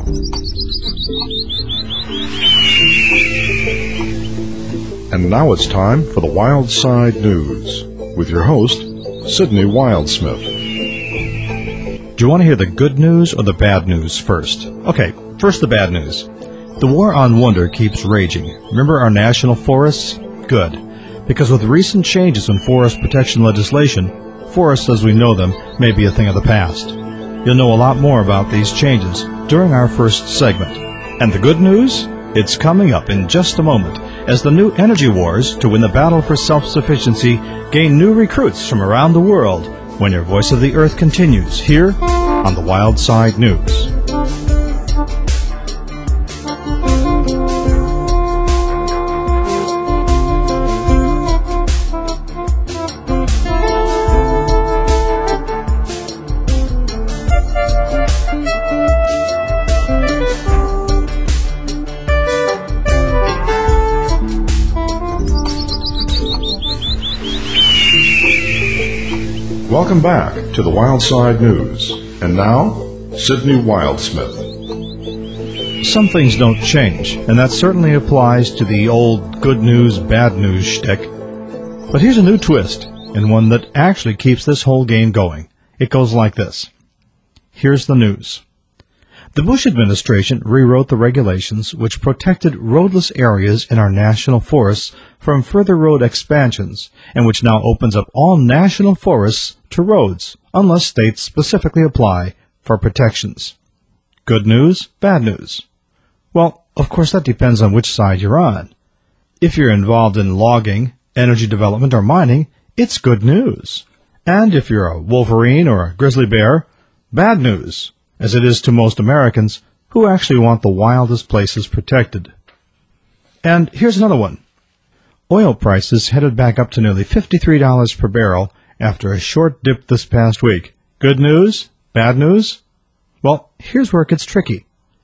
And now it's time for the Wild Side News with your host, Sydney Wildsmith. Do you want to hear the good news or the bad news first? Okay, first the bad news. The war on wonder keeps raging. Remember our national forests? Good. Because with recent changes in forest protection legislation, forests as we know them may be a thing of the past. You'll know a lot more about these changes during our first segment. And the good news? It's coming up in just a moment as the new energy wars to win the battle for self-sufficiency gain new recruits from around the world when your Voice of the Earth continues here on the Wild Side News. Welcome back to the Wild Side News. And now, Sydney Wildsmith. Some things don't change, and that certainly applies to the old good news, bad news shtick. But here's a new twist, and one that actually keeps this whole game going. It goes like this. Here's the news. The Bush administration rewrote the regulations which protected roadless areas in our national forests from further road expansions, and which now opens up all national forests to roads, unless states specifically apply for protections. Good news, bad news? Well, of course that depends on which side you're on. If you're involved in logging, energy development, or mining, it's good news. And if you're a wolverine or a grizzly bear, bad news, as it is to most Americans who actually want the wildest places protected. And here's another one. Oil prices headed back up to nearly $53 per barrel after a short dip this past week. Good news? Bad news? Well, here's where it gets tricky.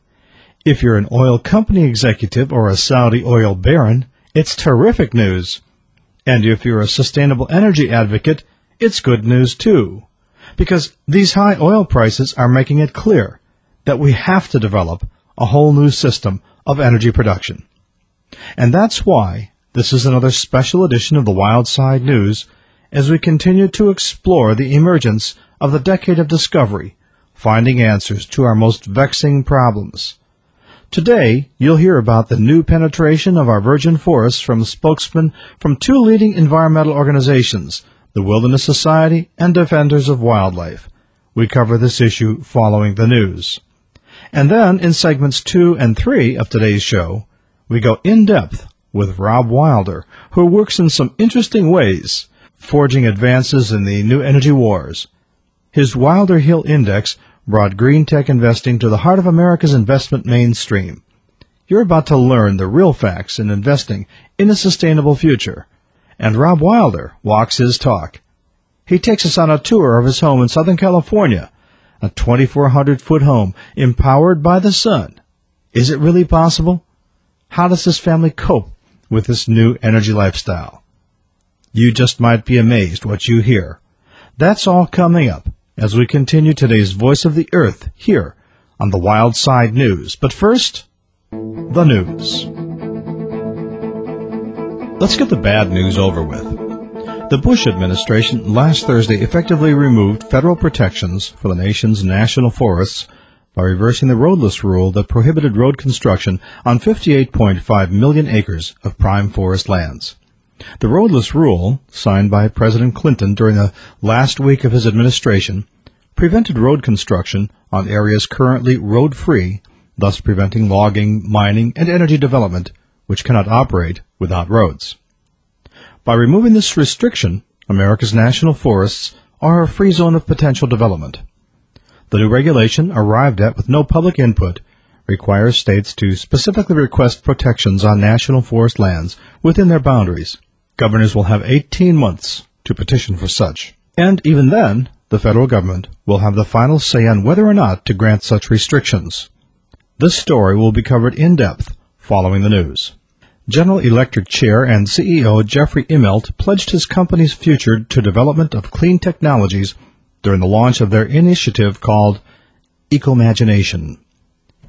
If you're an oil company executive or a Saudi oil baron, it's terrific news. And if you're a sustainable energy advocate, it's good news too. Because these high oil prices are making it clear that we have to develop a whole new system of energy production. And that's why this is another special edition of the Wild Side News as we continue to explore the emergence of the decade of discovery, finding answers to our most vexing problems. Today, you'll hear about the new penetration of our virgin forests from spokesmen from two leading environmental organizations, the Wilderness Society and Defenders of Wildlife. We cover this issue following the news. And then, in segments 2 and 3 of today's show, we go in-depth with Rob Wilder, who works in some interesting ways, forging advances in the new energy wars. His Wilder Hill Index brought green tech investing to the heart of America's investment mainstream. You're about to learn the real facts in investing in a sustainable future. And Rob Wilder walks his talk. He takes us on a tour of his home in Southern California, a 2,400-foot home empowered by the sun. Is it really possible? How does this family cope with this new energy lifestyle? You just might be amazed what you hear. That's all coming up as we continue today's Voice of the Earth here on the Wild Side News. But first, the news. Let's get the bad news over with. The Bush administration last Thursday effectively removed federal protections for the nation's national forests by reversing the roadless rule that prohibited road construction on 58.5 million acres of prime forest lands. The roadless rule, signed by President Clinton during the last week of his administration, prevented road construction on areas currently road-free, thus preventing logging, mining, and energy development, which cannot operate without roads. By removing this restriction, America's national forests are a free zone of potential development. The new regulation, arrived at with no public input, requires states to specifically request protections on national forest lands within their boundaries. Governors will have 18 months to petition for such. And even then, the federal government will have the final say on whether or not to grant such restrictions. This story will be covered in depth following the news. General Electric Chair and CEO Jeffrey Immelt pledged his company's future to development of clean technologies during the launch of their initiative called Ecomagination.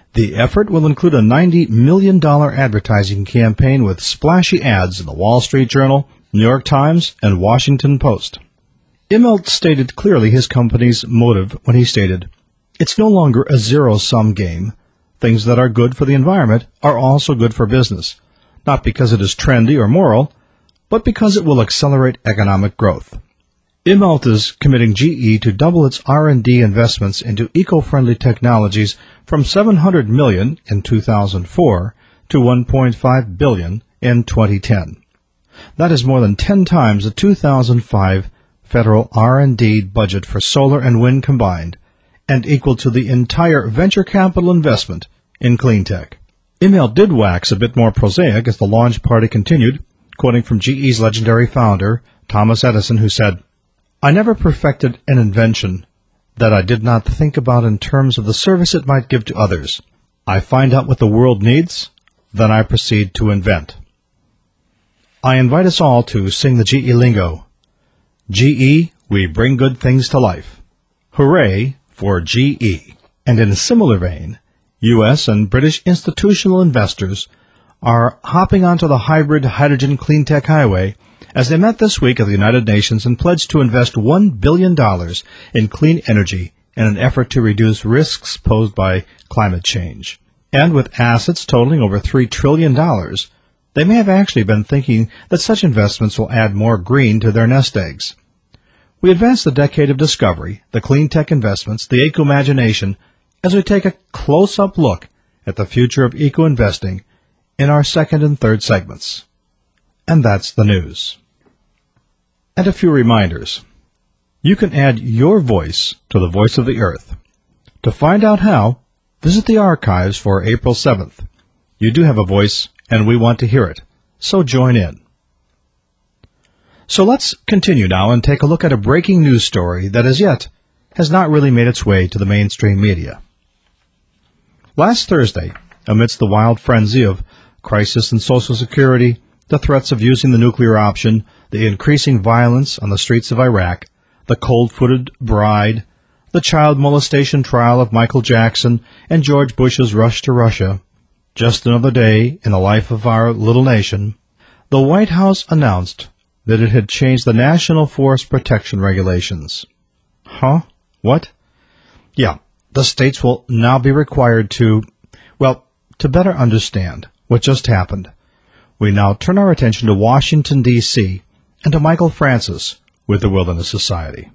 The effort will include a $90 million advertising campaign with splashy ads in the Wall Street Journal, New York Times, and Washington Post. Immelt stated clearly his company's motive when he stated, "It's no longer a zero-sum game. Things that are good for the environment are also good for business, not because it is trendy or moral, but because it will accelerate economic growth." Immelt is committing GE to double its R&D investments into eco-friendly technologies from $700 million in 2004 to $1.5 billion in 2010. That is more than 10 times the 2005 federal R&D budget for solar and wind combined, and equal to the entire venture capital investment in clean tech. Immelt did wax a bit more prosaic as the launch party continued, quoting from GE's legendary founder, Thomas Edison, who said, "I never perfected an invention that I did not think about in terms of the service it might give to others. I find out what the world needs, then I proceed to invent." I invite us all to sing the GE lingo. GE, we bring good things to life. Hooray for GE. And in a similar vein, U.S. and British institutional investors are hopping onto the hybrid hydrogen clean tech highway as they met this week at the United Nations and pledged to invest $1 billion in clean energy in an effort to reduce risks posed by climate change. And with assets totaling over $3 trillion, they may have actually been thinking that such investments will add more green to their nest eggs. We advance the decade of discovery, the clean tech investments, the eco-imagination, as we take a close-up look at the future of eco-investing in our second and third segments. And that's the news. And a few reminders. You can add your voice to the Voice of the Earth. To find out how, visit the archives for April 7th. You do have a voice, and we want to hear it, so join in. So let's continue now and take a look at a breaking news story that as yet has not really made its way to the mainstream media. Last Thursday, amidst the wild frenzy of crisis in Social Security, the threats of using the nuclear option, the increasing violence on the streets of Iraq, the cold-footed bride, the child molestation trial of Michael Jackson, and George Bush's rush to Russia, just another day in the life of our little nation, the White House announced that it had changed the National Forest Protection Regulations. Huh? What? Yeah, the states will now be required to better understand what just happened, we now turn our attention to Washington, D.C., and to Michael Francis with the Wilderness Society.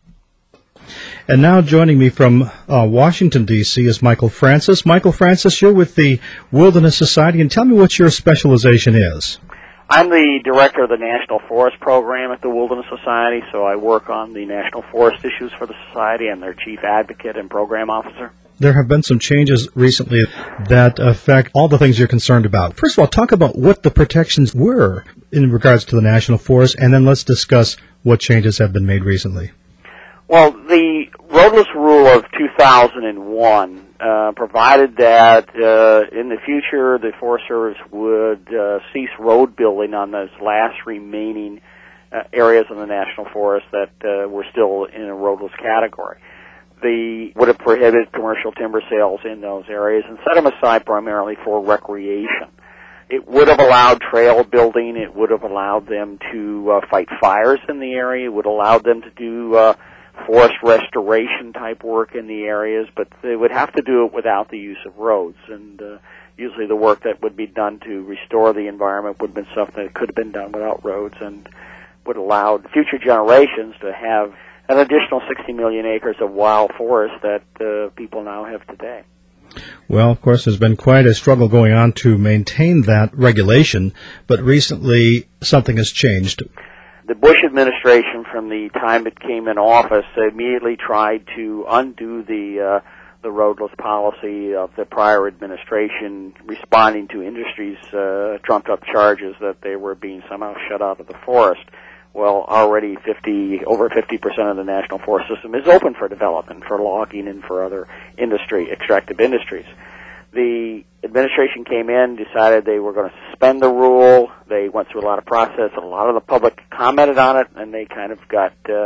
And now joining me from Washington, D.C. is Michael Francis. Michael Francis, you're with the Wilderness Society, and tell me what your specialization is. I'm the director of the National Forest Program at the Wilderness Society, so I work on the national forest issues for the Society. I'm their chief advocate and program officer. There have been some changes recently that affect all the things you're concerned about. First of all, talk about what the protections were in regards to the National Forest, and then let's discuss what changes have been made recently. Well, the roadless rule of 2001 provided that in the future the Forest Service would cease road building on those last remaining areas of the National Forest that were still in a roadless category. They would have prohibited commercial timber sales in those areas and set them aside primarily for recreation. It would have allowed trail building. It would have allowed them to fight fires in the area. It would have allowed them to do forest restoration type work in the areas, but they would have to do it without the use of roads. And usually the work that would be done to restore the environment would have been stuff that could have been done without roads and would allow future generations to have an additional 60 million acres of wild forest that people now have today. Well, of course, there's been quite a struggle going on to maintain that regulation, but recently something has changed. The Bush administration, from the time it came in office, immediately tried to undo the roadless policy of the prior administration, responding to industry's trumped-up charges that they were being somehow shut out of the forest. Well, already over 50% of the national forest system is open for development, for logging and for other extractive industries. The administration came in, decided they were going to suspend the rule. They went through a lot of process, and a lot of the public commented on it, and they kind of got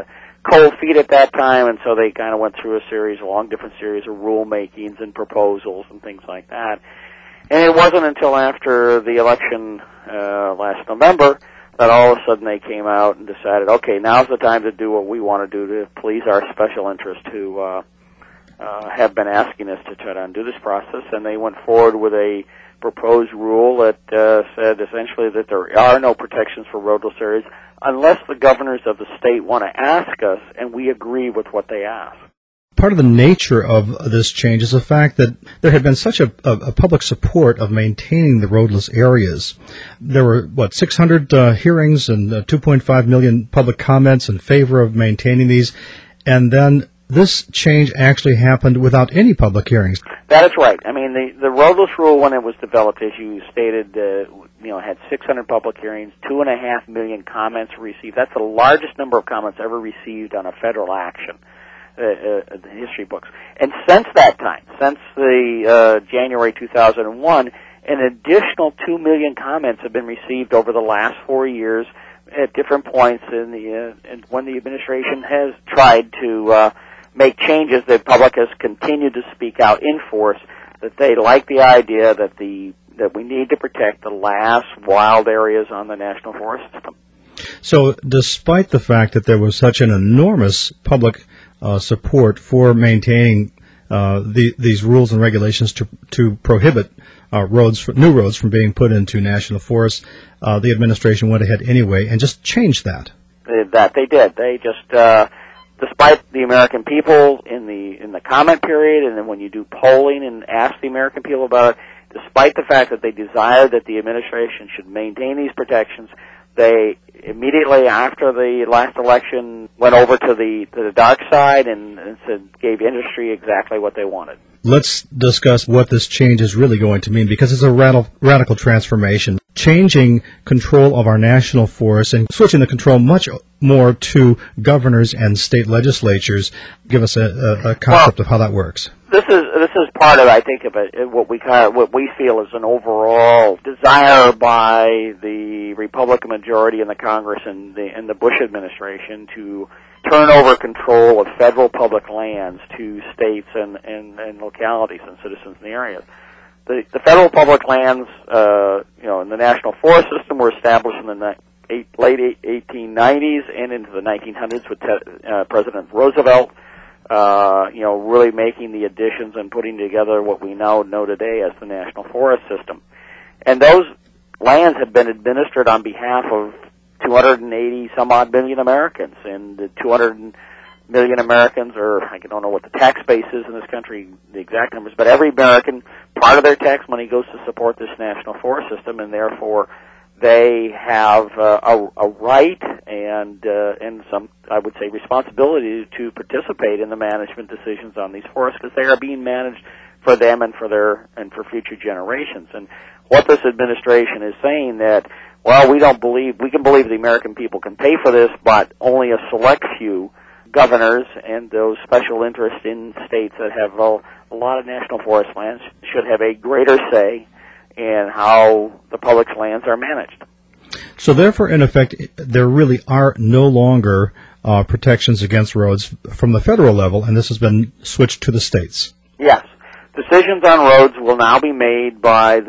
cold feet at that time, and so they kind of went through a long different series of rulemakings and proposals and things like that. And it wasn't until after the election last November that all of a sudden they came out and decided, okay, now's the time to do what we want to do to please our special interests who have been asking us to try to undo this process. And they went forward with a proposed rule that said essentially that there are no protections for roadless areas unless the governors of the state want to ask us and we agree with what they ask. Part of the nature of this change is the fact that there had been such a public support of maintaining the roadless areas. There were, 600 hearings and 2.5 million public comments in favor of maintaining these, and then this change actually happened without any public hearings. That is right. I mean, the roadless rule, when it was developed, as you stated, had 600 public hearings, 2.5 million comments received. That's the largest number of comments ever received on a federal action. The history books. And since that time, since the January 2001, an additional 2 million comments have been received over the last 4 years at different points in and when the administration has tried to make changes. The public has continued to speak out in force that they like the idea that we need to protect the last wild areas on the national forest system. So, despite the fact that there was such an enormous public support for maintaining these rules and regulations to prohibit new roads from being put into national forests, the administration went ahead anyway and just changed that. That they did. They just, despite the American people in the comment period, and then when you do polling and ask the American people about it, despite the fact that they desired that the administration should maintain these protections, they immediately after the last election went over to the dark side and gave industry exactly what they wanted. Let's discuss what this change is really going to mean, because it's a radical transformation. Changing control of our national forests and switching the control much more to governors and state legislatures. Give us a concept of how that works. This is part of, I think, of it, what we feel is an overall desire by the Republican majority in the Congress and the Bush administration to turn over control of federal public lands to states and localities and citizens in the areas. The federal public lands, in the national forest system were established in the late 1890s and into the 1900s with President Roosevelt. Really making the additions and putting together what we now know today as the National Forest System. And those lands have been administered on behalf of 280 some odd million Americans, and the 200 million Americans, or I don't know what the tax base is in this country, the exact numbers, but every American, part of their tax money goes to support this National Forest System, and therefore they have a right and some, I would say, responsibility to participate in the management decisions on these forests, because they are being managed for them and for future generations. And what this administration is saying that, well, we can believe the American people can pay for this, but only a select few governors and those special interests in states that have a lot of national forest lands should have a greater say in how the public's lands are managed. So therefore, in effect, there really are no longer protections against roads from the federal level, and this has been switched to the states. Yes. Decisions on roads will now be made by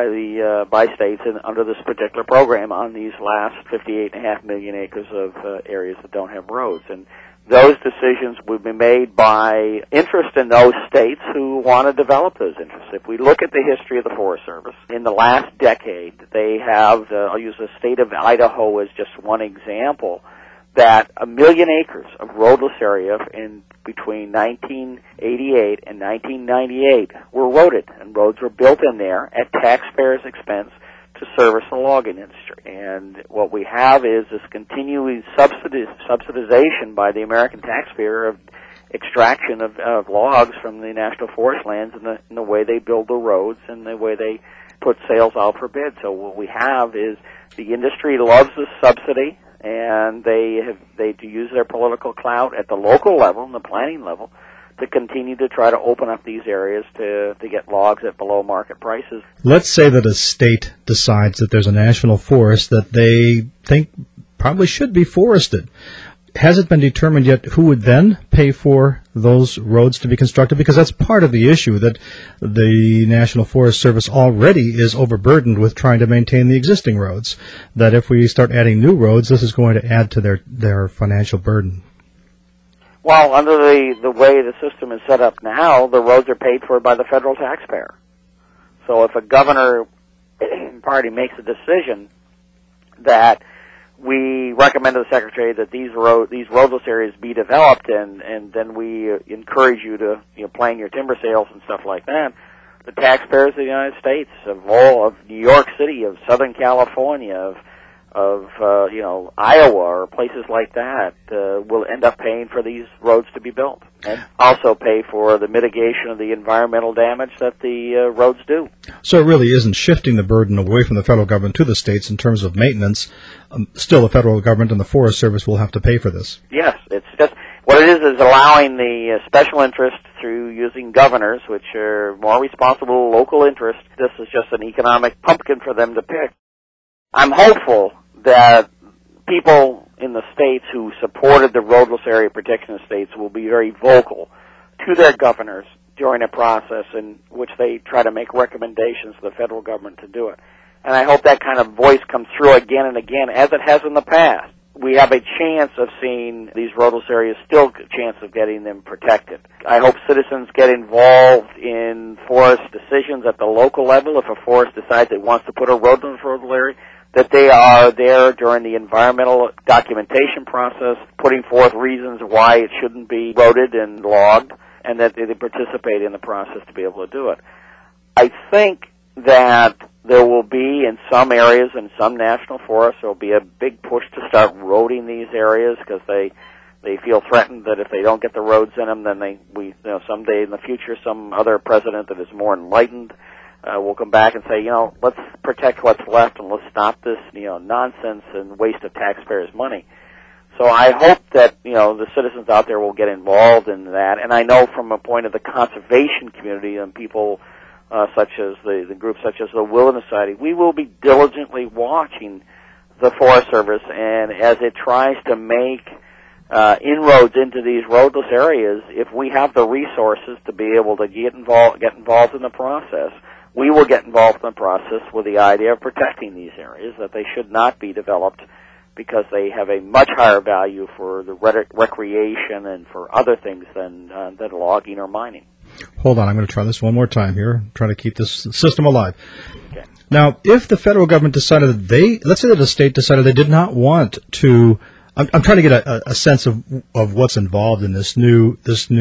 states under this particular program on these last 58.5 million acres of areas that don't have roads. And those decisions will be made by interest in those states who want to develop those interests. If we look at the history of the Forest Service, in the last decade, they have, I'll use the state of Idaho as just one example, that 1 million acres of roadless area in between 1988 and 1998 were roaded, and roads were built in there at taxpayers' expense to service the logging industry. And what we have is this continuing subsidization by the American taxpayer of extraction of logs from the national forest lands and the way they build the roads and the way they put sales out for bid. So what we have is the industry loves this subsidy, and they do use their political clout at the local level and the planning level to continue to try to open up these areas to get logs at below market prices. Let's say that a state decides that there's a national forest that they think probably should be forested. has it been determined yet who would then pay for those roads to be constructed? Because that's part of the issue, that the National Forest Service already is overburdened with trying to maintain the existing roads, that if we start adding new roads, this is going to add to their financial burden. Well, under the way the system is set up now, the roads are paid for by the federal taxpayer. So if a governor party makes a decision that we recommend to the Secretary that these roadless areas be developed, and then we encourage you to plan your timber sales and stuff like that, the taxpayers of the United States, of New York City, of Southern California, of Iowa or places like that, will end up paying for these roads to be built, and also pay for the mitigation of the environmental damage that the roads do. So it really isn't shifting the burden away from the federal government to the states in terms of maintenance. Still, the federal government and the Forest Service will have to pay for this. Yes, it's just what it is allowing the special interest through using governors, which are more responsible local interests. This is just an economic pumpkin for them to pick. I'm hopeful that people in the states who supported the roadless area protection states will be very vocal to their governors during a process in which they try to make recommendations to the federal government to do it. And I hope that kind of voice comes through again and again, as it has in the past. We have a chance of seeing these roadless areas, still a chance of getting them protected. I hope citizens get involved in forest decisions at the local level. If a forest decides it wants to put a road in the roadless area, that they are there during the environmental documentation process, putting forth reasons why it shouldn't be roaded and logged, and that they participate in the process to be able to do it. I think that there will be, in some areas, in some national forests, there will be a big push to start roading these areas because they feel threatened that if they don't get the roads in them, then someday in the future, some other president that is more enlightened will come back and say, let's protect what's left and let's stop this, nonsense and waste of taxpayers' money. So I hope that, the citizens out there will get involved in that. And I know from a point of the conservation community and people such as the groups such as the Wilderness Society, we will be diligently watching the Forest Service, and as it tries to make inroads into these roadless areas, if we have the resources to be able to get involved in the process, we will get involved in the process with the idea of protecting these areas, that they should not be developed because they have a much higher value for the recreation and for other things than logging or mining. Hold on, I'm going to try this one more time here, try to keep this system alive. Okay. Now, if the federal government decided that let's say that a state decided they did not want to, I'm trying to get a sense of what's involved in this new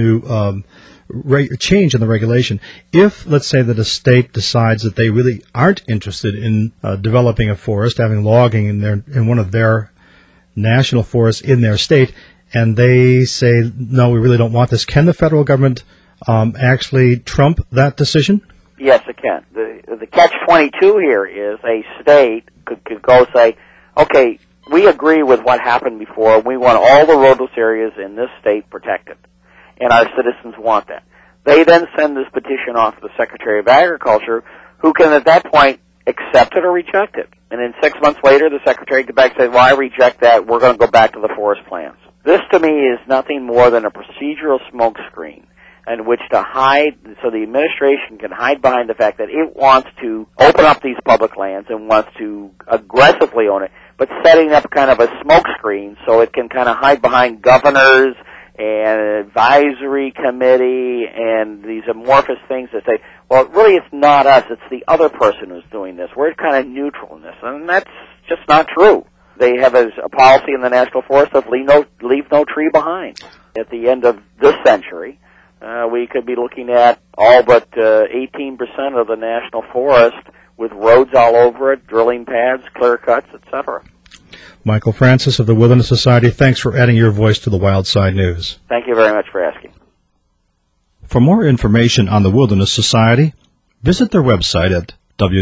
change in the regulation. If, let's say, that a state decides that they really aren't interested in developing a forest, having logging in one of their national forests in their state, and they say, no, we really don't want this, can the federal government actually trump that decision? Yes, it can. The catch-22 here is a state could go say, okay, we agree with what happened before. We want all the roadless areas in this state protected, and our citizens want that. They then send this petition off to the Secretary of Agriculture, who can at that point accept it or reject it. And then 6 months later, the Secretary comes back and says, well, I reject that. We're going to go back to the forest plans. This, to me, is nothing more than a procedural smokescreen in which to hide, so the administration can hide behind the fact that it wants to open up these public lands and wants to aggressively own it, but setting up kind of a smokescreen so it can kind of hide behind governors and an advisory committee and these amorphous things that say, well, really it's not us, it's the other person who's doing this. We're kind of neutral in this, and that's just not true. They have a policy in the National Forest of leave no tree behind. At the end of this century, we could be looking at all but 18% of the national forest with roads all over it, drilling pads, clear cuts, etc. Michael Francis of the Wilderness Society, thanks for adding your voice to the Wild Side News. Thank you very much for asking. For more information on the Wilderness Society, visit their website at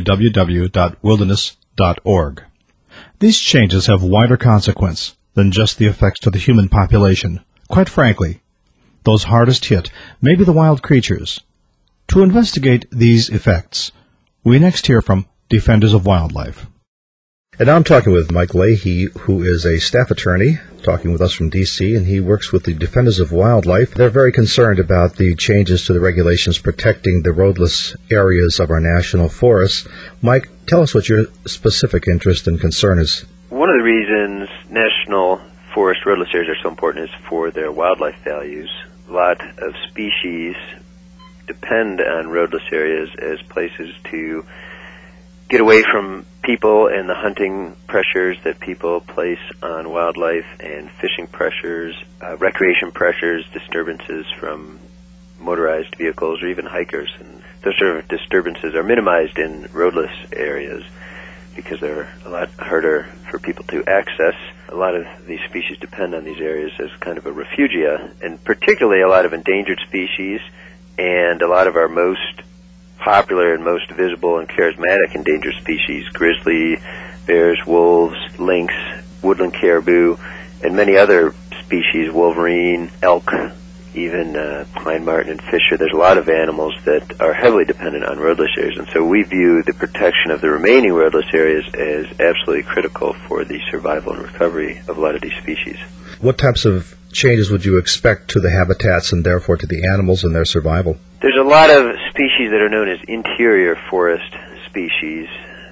www.wilderness.org. These changes have wider consequence than just the effects to the human population. Quite frankly, those hardest hit may be the wild creatures. To investigate these effects, we next hear from Defenders of Wildlife. And now I'm talking with Mike Leahy, who is a staff attorney, talking talking with us from D.C., and he works with the Defenders of Wildlife. They're very concerned about the changes to the regulations protecting the roadless areas of our national forests. Mike, tell us what your specific interest and concern is. One of the reasons national forest roadless areas are so important is for their wildlife values. A lot of species depend on roadless areas as places to get away from people and the hunting pressures that people place on wildlife and fishing pressures, recreation pressures, disturbances from motorized vehicles or even hikers. And those sort of disturbances are minimized in roadless areas because they're a lot harder for people to access. A lot of these species depend on these areas as kind of a refugia, and particularly a lot of endangered species and a lot of our most popular and most visible and charismatic endangered species, grizzly bears, wolves, lynx, woodland caribou, and many other species, wolverine, elk, even pine marten and fisher. There's a lot of animals that are heavily dependent on roadless areas, and so we view the protection of the remaining roadless areas as absolutely critical for the survival and recovery of a lot of these species. What types of changes would you expect to the habitats and therefore to the animals and their survival? There's a lot of species that are known as interior forest species,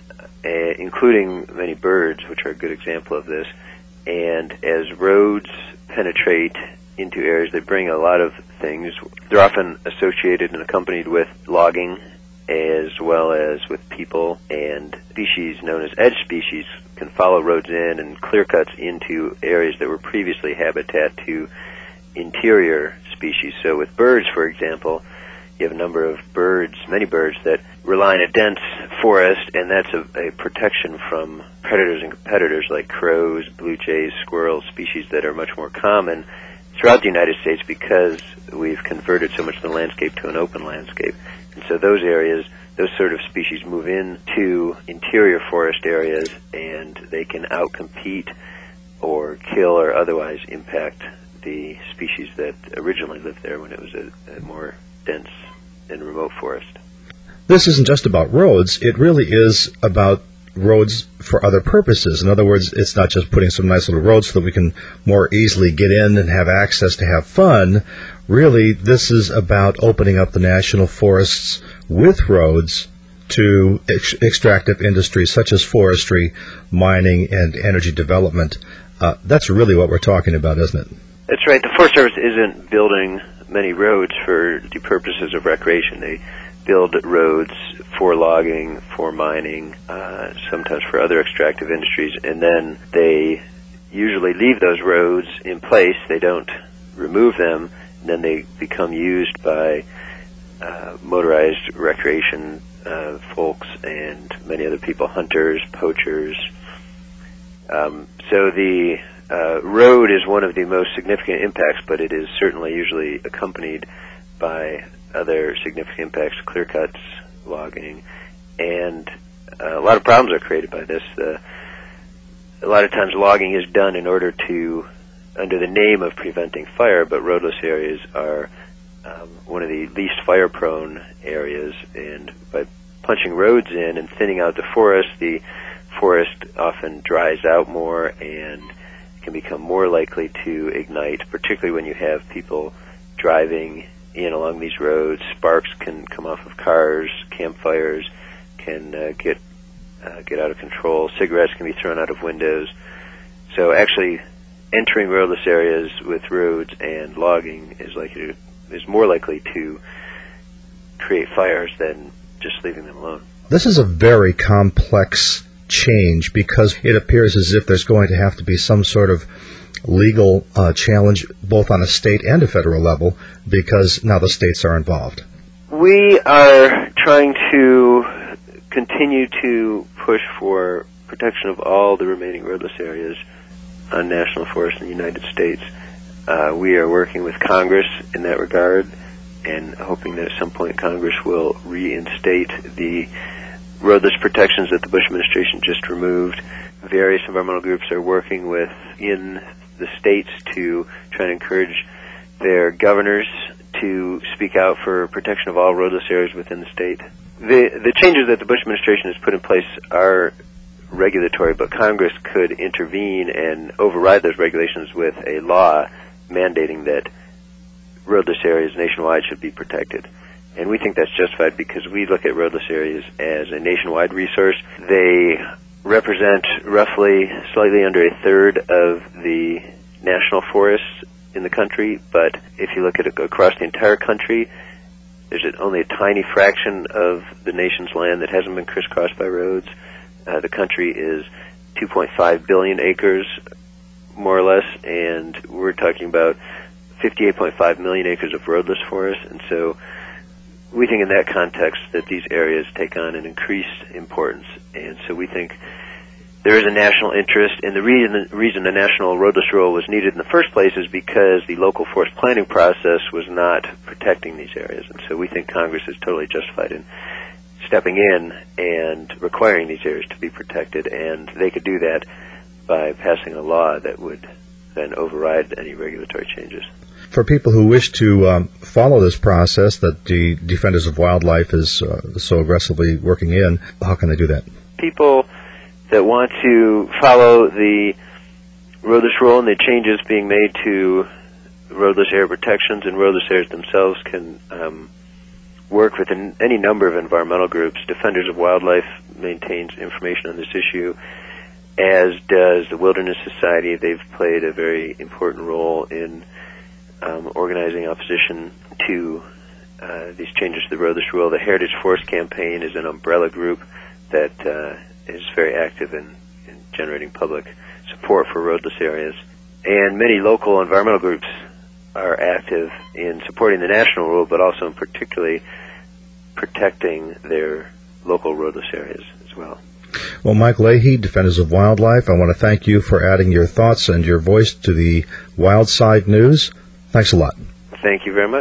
including many birds, which are a good example of this. And as roads penetrate into areas, they bring a lot of things. They're often associated and accompanied with logging as well as with people, and species known as edge species can follow roads in and clear cuts into areas that were previously habitat to interior species. So with birds, for example, you have a number of birds, many birds, that rely on a dense forest, and that's a protection from predators and competitors like crows, blue jays, squirrels, species that are much more common throughout the United States because we've converted so much of the landscape to an open landscape. And so those areas, those sort of species move into interior forest areas, and they can outcompete or kill or otherwise impact the species that originally lived there when it was a more dense and remote forest. This isn't just about roads. It really is about roads for other purposes. In other words, it's not just putting some nice little roads so that we can more easily get in and have access to have fun. Really, this is about opening up the national forests with roads to extractive industries such as forestry, mining, and energy development. That's really what we're talking about, isn't it? That's right. The Forest Service isn't building many roads for the purposes of recreation. They build roads for logging, for mining, sometimes for other extractive industries, and then they usually leave those roads in place. They don't remove them, and then they become used by motorized recreation folks and many other people, hunters, poachers. So the road is one of the most significant impacts, but it is certainly usually accompanied by other significant impacts, clear cuts, logging, and a lot of problems are created by this. A lot of times logging is done in order to, under the name of preventing fire, but roadless areas are one of the least fire-prone areas, and by punching roads in and thinning out the forest often dries out more and can become more likely to ignite, particularly when you have people driving in along these roads. Sparks can come off of cars, campfires can get out of control, cigarettes can be thrown out of windows. So actually entering roadless areas with roads and logging is more likely to create fires than just leaving them alone. This is a very complex change because it appears as if there's going to have to be some sort of legal challenge both on a state and a federal level because now the states are involved. We are trying to continue to push for protection of all the remaining roadless areas on national forests in the United States. We are working with Congress in that regard and hoping that at some point Congress will reinstate the roadless protections that the Bush administration just removed. Various environmental groups are working in the states to try and encourage their governors to speak out for protection of all roadless areas within the state. The changes that the Bush administration has put in place are regulatory, but Congress could intervene and override those regulations with a law mandating that roadless areas nationwide should be protected. And we think that's justified because we look at roadless areas as a nationwide resource. They represent roughly slightly under a third of the national forests in the country, but if you look at it across the entire country, there's only a tiny fraction of the nation's land that hasn't been crisscrossed by roads. The country is 2.5 billion acres, more or less, and we're talking about 58.5 million acres of roadless forest, and so we think in that context that these areas take on an increased importance, and so we think there is a national interest, and the reason the national roadless rule was needed in the first place is because the local forest planning process was not protecting these areas, and so we think Congress is totally justified in stepping in and requiring these areas to be protected, and they could do that by passing a law that would then override any regulatory changes. For people who wish to follow this process that the Defenders of Wildlife is so aggressively working in, how can they do that? People that want to follow the roadless rule and the changes being made to roadless area protections and roadless areas themselves can work with any number of environmental groups. Defenders of Wildlife maintains information on this issue, as does the Wilderness Society. They've played a very important role in organizing opposition to these changes to the roadless rule. The Heritage Forest Campaign is an umbrella group that is very active in generating public support for roadless areas. And many local environmental groups are active in supporting the national rule, but also in particularly protecting their local roadless areas as well. Well, Mike Leahy, Defenders of Wildlife, I want to thank you for adding your thoughts and your voice to the Wildside News. Thanks a lot. Thank you very much.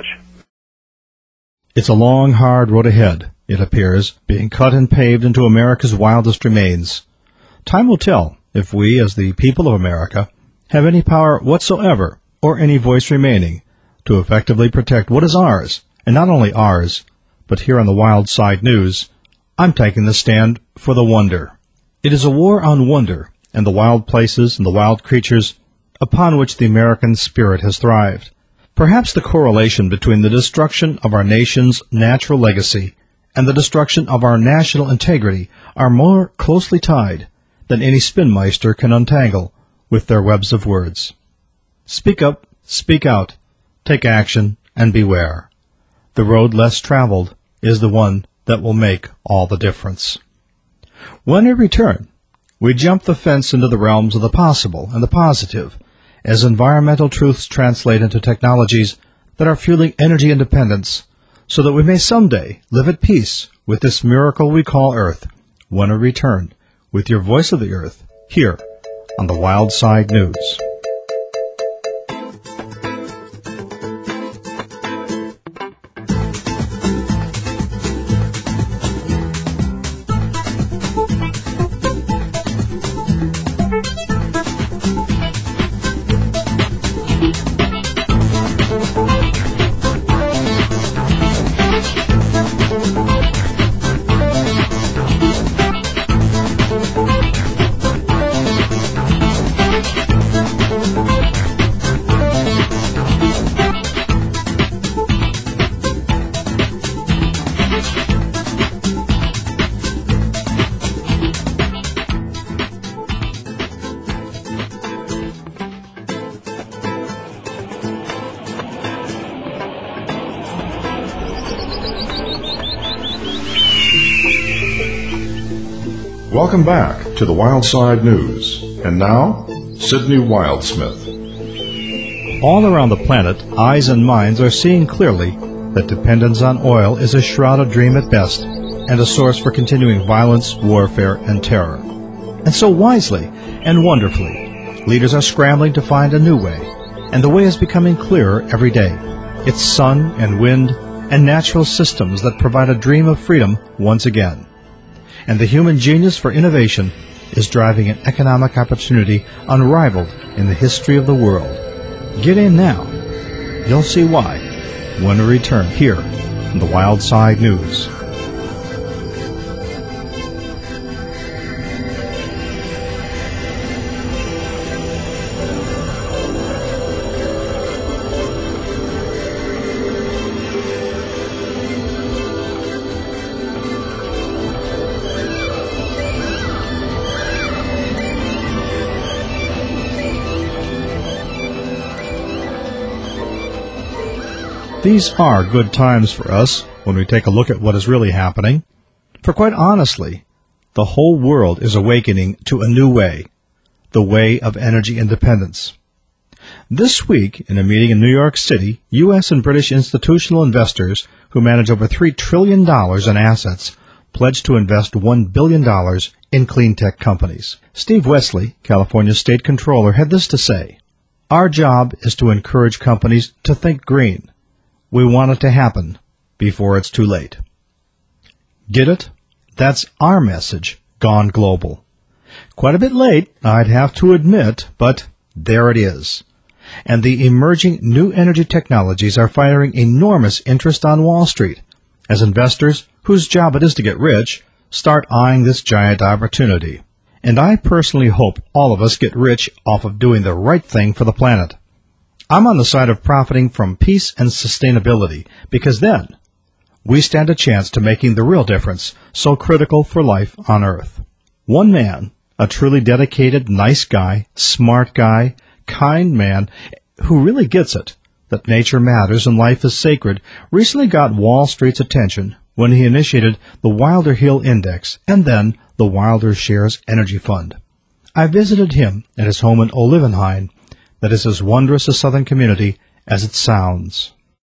It's a long, hard road ahead, it appears, being cut and paved into America's wildest remains. Time will tell if we, as the people of America, have any power whatsoever or any voice remaining to effectively protect what is ours, and not only ours, but here on the Wildside News, I'm taking the stand for the wonder. It is a war on wonder and the wild places and the wild creatures upon which the American spirit has thrived. Perhaps the correlation between the destruction of our nation's natural legacy and the destruction of our national integrity are more closely tied than any spinmeister can untangle with their webs of words. Speak up, speak out, take action, and beware. The road less traveled is the one that will make all the difference. When we return, we jump the fence into the realms of the possible and the positive, as environmental truths translate into technologies that are fueling energy independence, so that we may someday live at peace with this miracle we call Earth. When we return, with your Voice of the Earth, here on the Wildside News. Welcome back to the Wildside News. And now, Sydney Wildsmith. All around the planet, eyes and minds are seeing clearly that dependence on oil is a shrouded dream at best and a source for continuing violence, warfare, and terror. And so wisely and wonderfully, leaders are scrambling to find a new way, and the way is becoming clearer every day. It's sun and wind and natural systems that provide a dream of freedom once again. And the human genius for innovation is driving an economic opportunity unrivaled in the history of the world. Get in now. You'll see why when we return here on the Wildside News. These are good times for us when we take a look at what is really happening. For quite honestly, the whole world is awakening to a new way, the way of energy independence. This week, in a meeting in New York City, U.S. and British institutional investors who manage over $3 trillion in assets pledged to invest $1 billion in clean tech companies. Steve Wesley, California State Controller, had this to say: "Our job is to encourage companies to think green. We want it to happen before it's too late." Get it? That's our message gone global. Quite a bit late, I'd have to admit, but there it is. And the emerging new energy technologies are firing enormous interest on Wall Street, as investors, whose job it is to get rich, start eyeing this giant opportunity. And I personally hope all of us get rich off of doing the right thing for the planet. I'm on the side of profiting from peace and sustainability, because then we stand a chance to making the real difference so critical for life on Earth. One man, a truly dedicated, nice guy, smart guy, kind man, who really gets it, that nature matters and life is sacred, recently got Wall Street's attention when he initiated the Wilder Hill Index and then the Wilder Shares Energy Fund. I visited him at his home in Olivenhain, that is as wondrous a southern community as it sounds.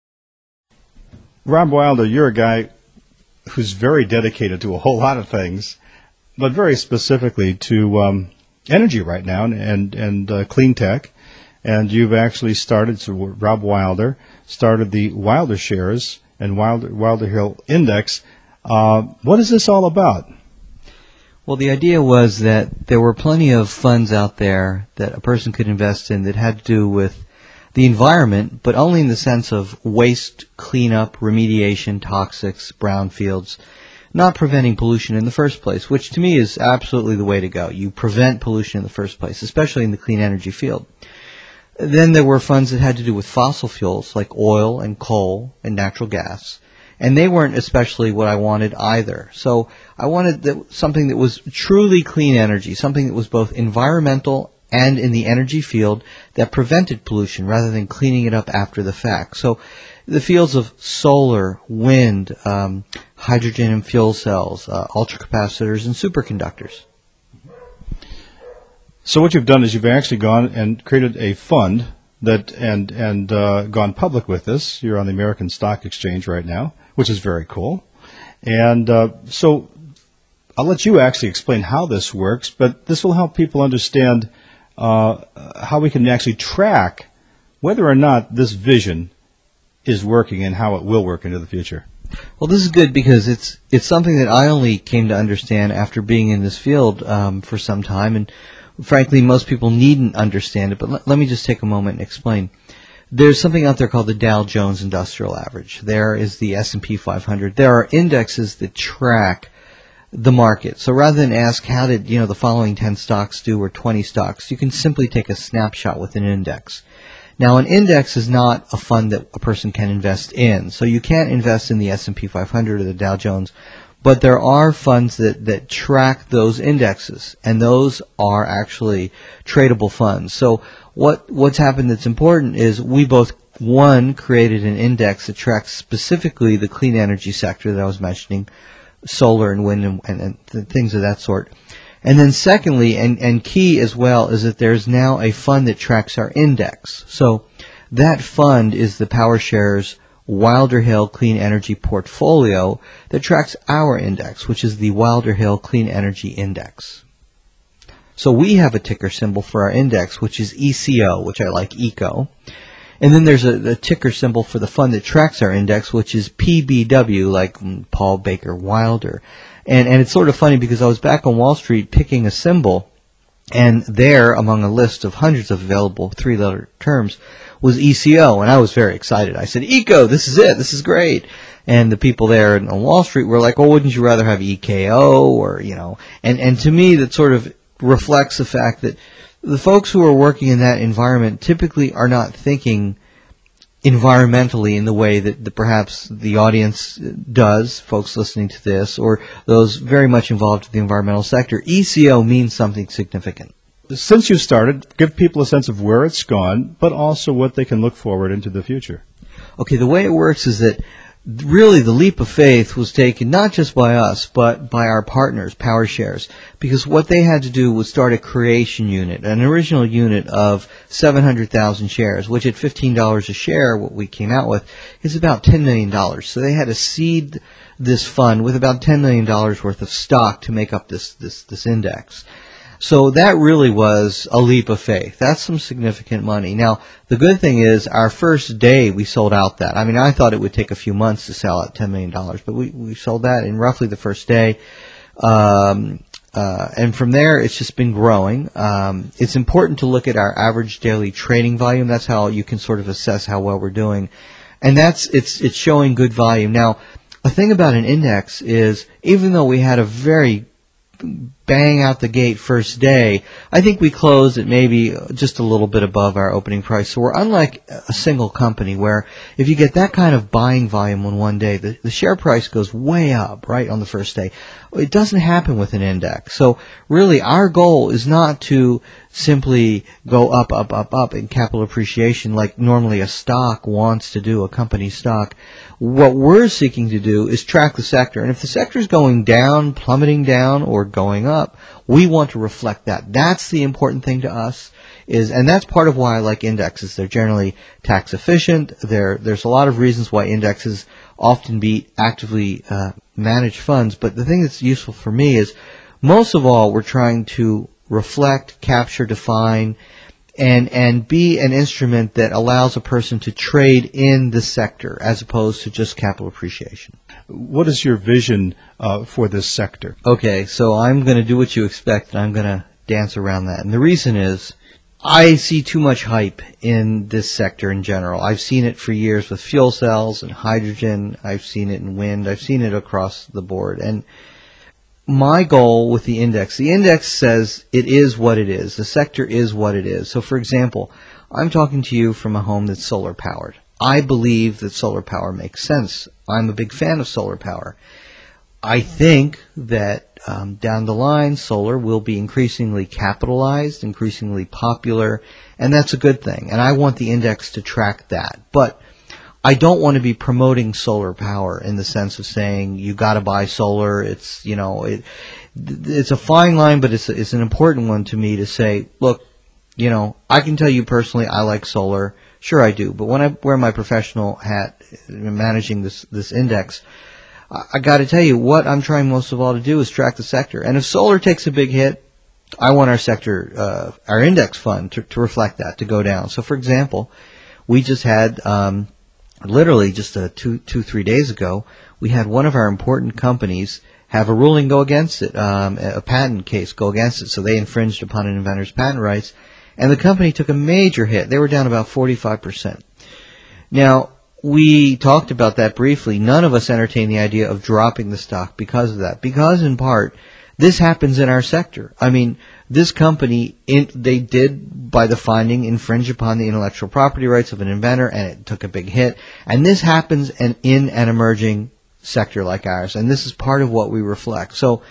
Rob Wilder, you're a guy who's very dedicated to a whole lot of things, but very specifically to energy right now and clean tech. And you've actually started, so Rob Wilder started the Wilder Shares and Wilder Hill Index. What is this all about? Well, the idea was that there were plenty of funds out there that a person could invest in that had to do with the environment, but only in the sense of waste cleanup, remediation, toxics, brownfields, not preventing pollution in the first place, which to me is absolutely the way to go. You prevent pollution in the first place, especially in the clean energy field. Then there were funds that had to do with fossil fuels like oil and coal and natural gas. And they weren't especially what I wanted either. So I wanted something that was truly clean energy, something that was both environmental and in the energy field that prevented pollution rather than cleaning it up after the fact. So the fields of solar, wind, hydrogen and fuel cells, ultracapacitors, and superconductors. So what you've done is you've actually gone and created a fund that and gone public with this. You're on the American Stock Exchange right now, which is very cool. And so I'll let you actually explain how this works, but this will help people understand how we can actually track whether or not this vision is working and how it will work into the future. Well, this is good because it's something that I only came to understand after being in this field for some time, and frankly, most people needn't understand it, but let me just take a moment and explain. There's something out there called the Dow Jones Industrial Average. There is the S&P 500. There are indexes that track the market. So rather than ask how did the following 10 stocks do or 20 stocks, you can simply take a snapshot with an index. Now, an index is not a fund that a person can invest in. So you can't invest in the S&P 500 or the Dow Jones. But there are funds that track those indexes, and those are actually tradable funds. So what's happened that's important is we both, one, created an index that tracks specifically the clean energy sector that I was mentioning, solar and wind and things of that sort. And then secondly, and key as well, is that there's now a fund that tracks our index. So that fund is the PowerShares Wilder Hill Clean Energy Portfolio that tracks our index, which is the Wilder Hill Clean Energy Index. So we have a ticker symbol for our index, which is ECO, which I like, ECO. And then there's a ticker symbol for the fund that tracks our index, which is PBW, like Paul Baker Wilder. And it's sort of funny because I was back on Wall Street picking a symbol, and there, among a list of hundreds of available three-letter terms, was ECO, and I was very excited. I said, ECO, this is it, this is great. And the people there on Wall Street were like, well, wouldn't you rather have EKO, or, and to me that sort of reflects the fact that the folks who are working in that environment typically are not thinking environmentally in the way that perhaps the audience does, folks listening to this, or those very much involved in the environmental sector. ECO means something significant. since you started, give people a sense of where it's gone, but also what they can look forward into the future. Okay, the way it works is that really the leap of faith was taken not just by us, but by our partners, PowerShares, because what they had to do was start a creation unit, an original unit of 700,000 shares, which at $15 a share, what we came out with, is about $10 million. So they had to seed this fund with about $10 million worth of stock to make up this index. So that really was a leap of faith. That's some significant money. Now, the good thing is our first day we sold out that. I mean, I thought it would take a few months to sell out $10 million, but we sold that in roughly the first day. And from there, it's just been growing. It's important to look at our average daily trading volume. That's how you can sort of assess how well we're doing. And it's showing good volume. Now, a thing about an index is even though we had a very bang out the gate first day, I think we closed at maybe just a little bit above our opening price. So we're unlike a single company where if you get that kind of buying volume on one day, the share price goes way up, right, on the first day. It doesn't happen with an index. So really our goal is not to simply go up, up, up, up in capital appreciation like normally a stock wants to do, a company stock. What we're seeking to do is track the sector. And if the sector is going down, plummeting down, or going up, we want to reflect that. That's the important thing to us. And that's part of why I like indexes. They're generally tax efficient. There's a lot of reasons why indexes often beat actively managed funds. But the thing that's useful for me is most of all we're trying to reflect, capture, define, and be an instrument that allows a person to trade in the sector as opposed to just capital appreciation. What is your vision for this sector? Okay, so I'm going to do what you expect, and I'm going to dance around that. And the reason is I see too much hype in this sector in general. I've seen it for years with fuel cells and hydrogen. I've seen it in wind. I've seen it across the board. And my goal with the index says it is what it is. The sector is what it is. So, for example, I'm talking to you from a home that's solar powered. I believe that solar power makes sense. I'm a big fan of solar power. I think that down the line, solar will be increasingly capitalized, increasingly popular, and that's a good thing. And I want the index to track that. But I don't want to be promoting solar power in the sense of saying you got to buy solar. It's it's a fine line, but it's an important one to me to say, look, I can tell you personally, I like solar. Sure, I do. But when I wear my professional hat managing this index, I got to tell you what I'm trying most of all to do is track the sector. And if solar takes a big hit, I want our sector, our index fund to reflect that, to go down. So, for example, we just had literally just 2-3 days ago, we had one of our important companies have a ruling go against it, a patent case go against it. So they infringed upon an inventor's patent rights, and the company took a major hit. They were down about 45%. Now, we talked about that briefly. None of us entertained the idea of dropping the stock because of that. Because, in part, this happens in our sector. I mean, this company, they did, by the finding, infringe upon the intellectual property rights of an inventor, and it took a big hit. And this happens in an emerging sector like ours, and this is part of what we reflect. So,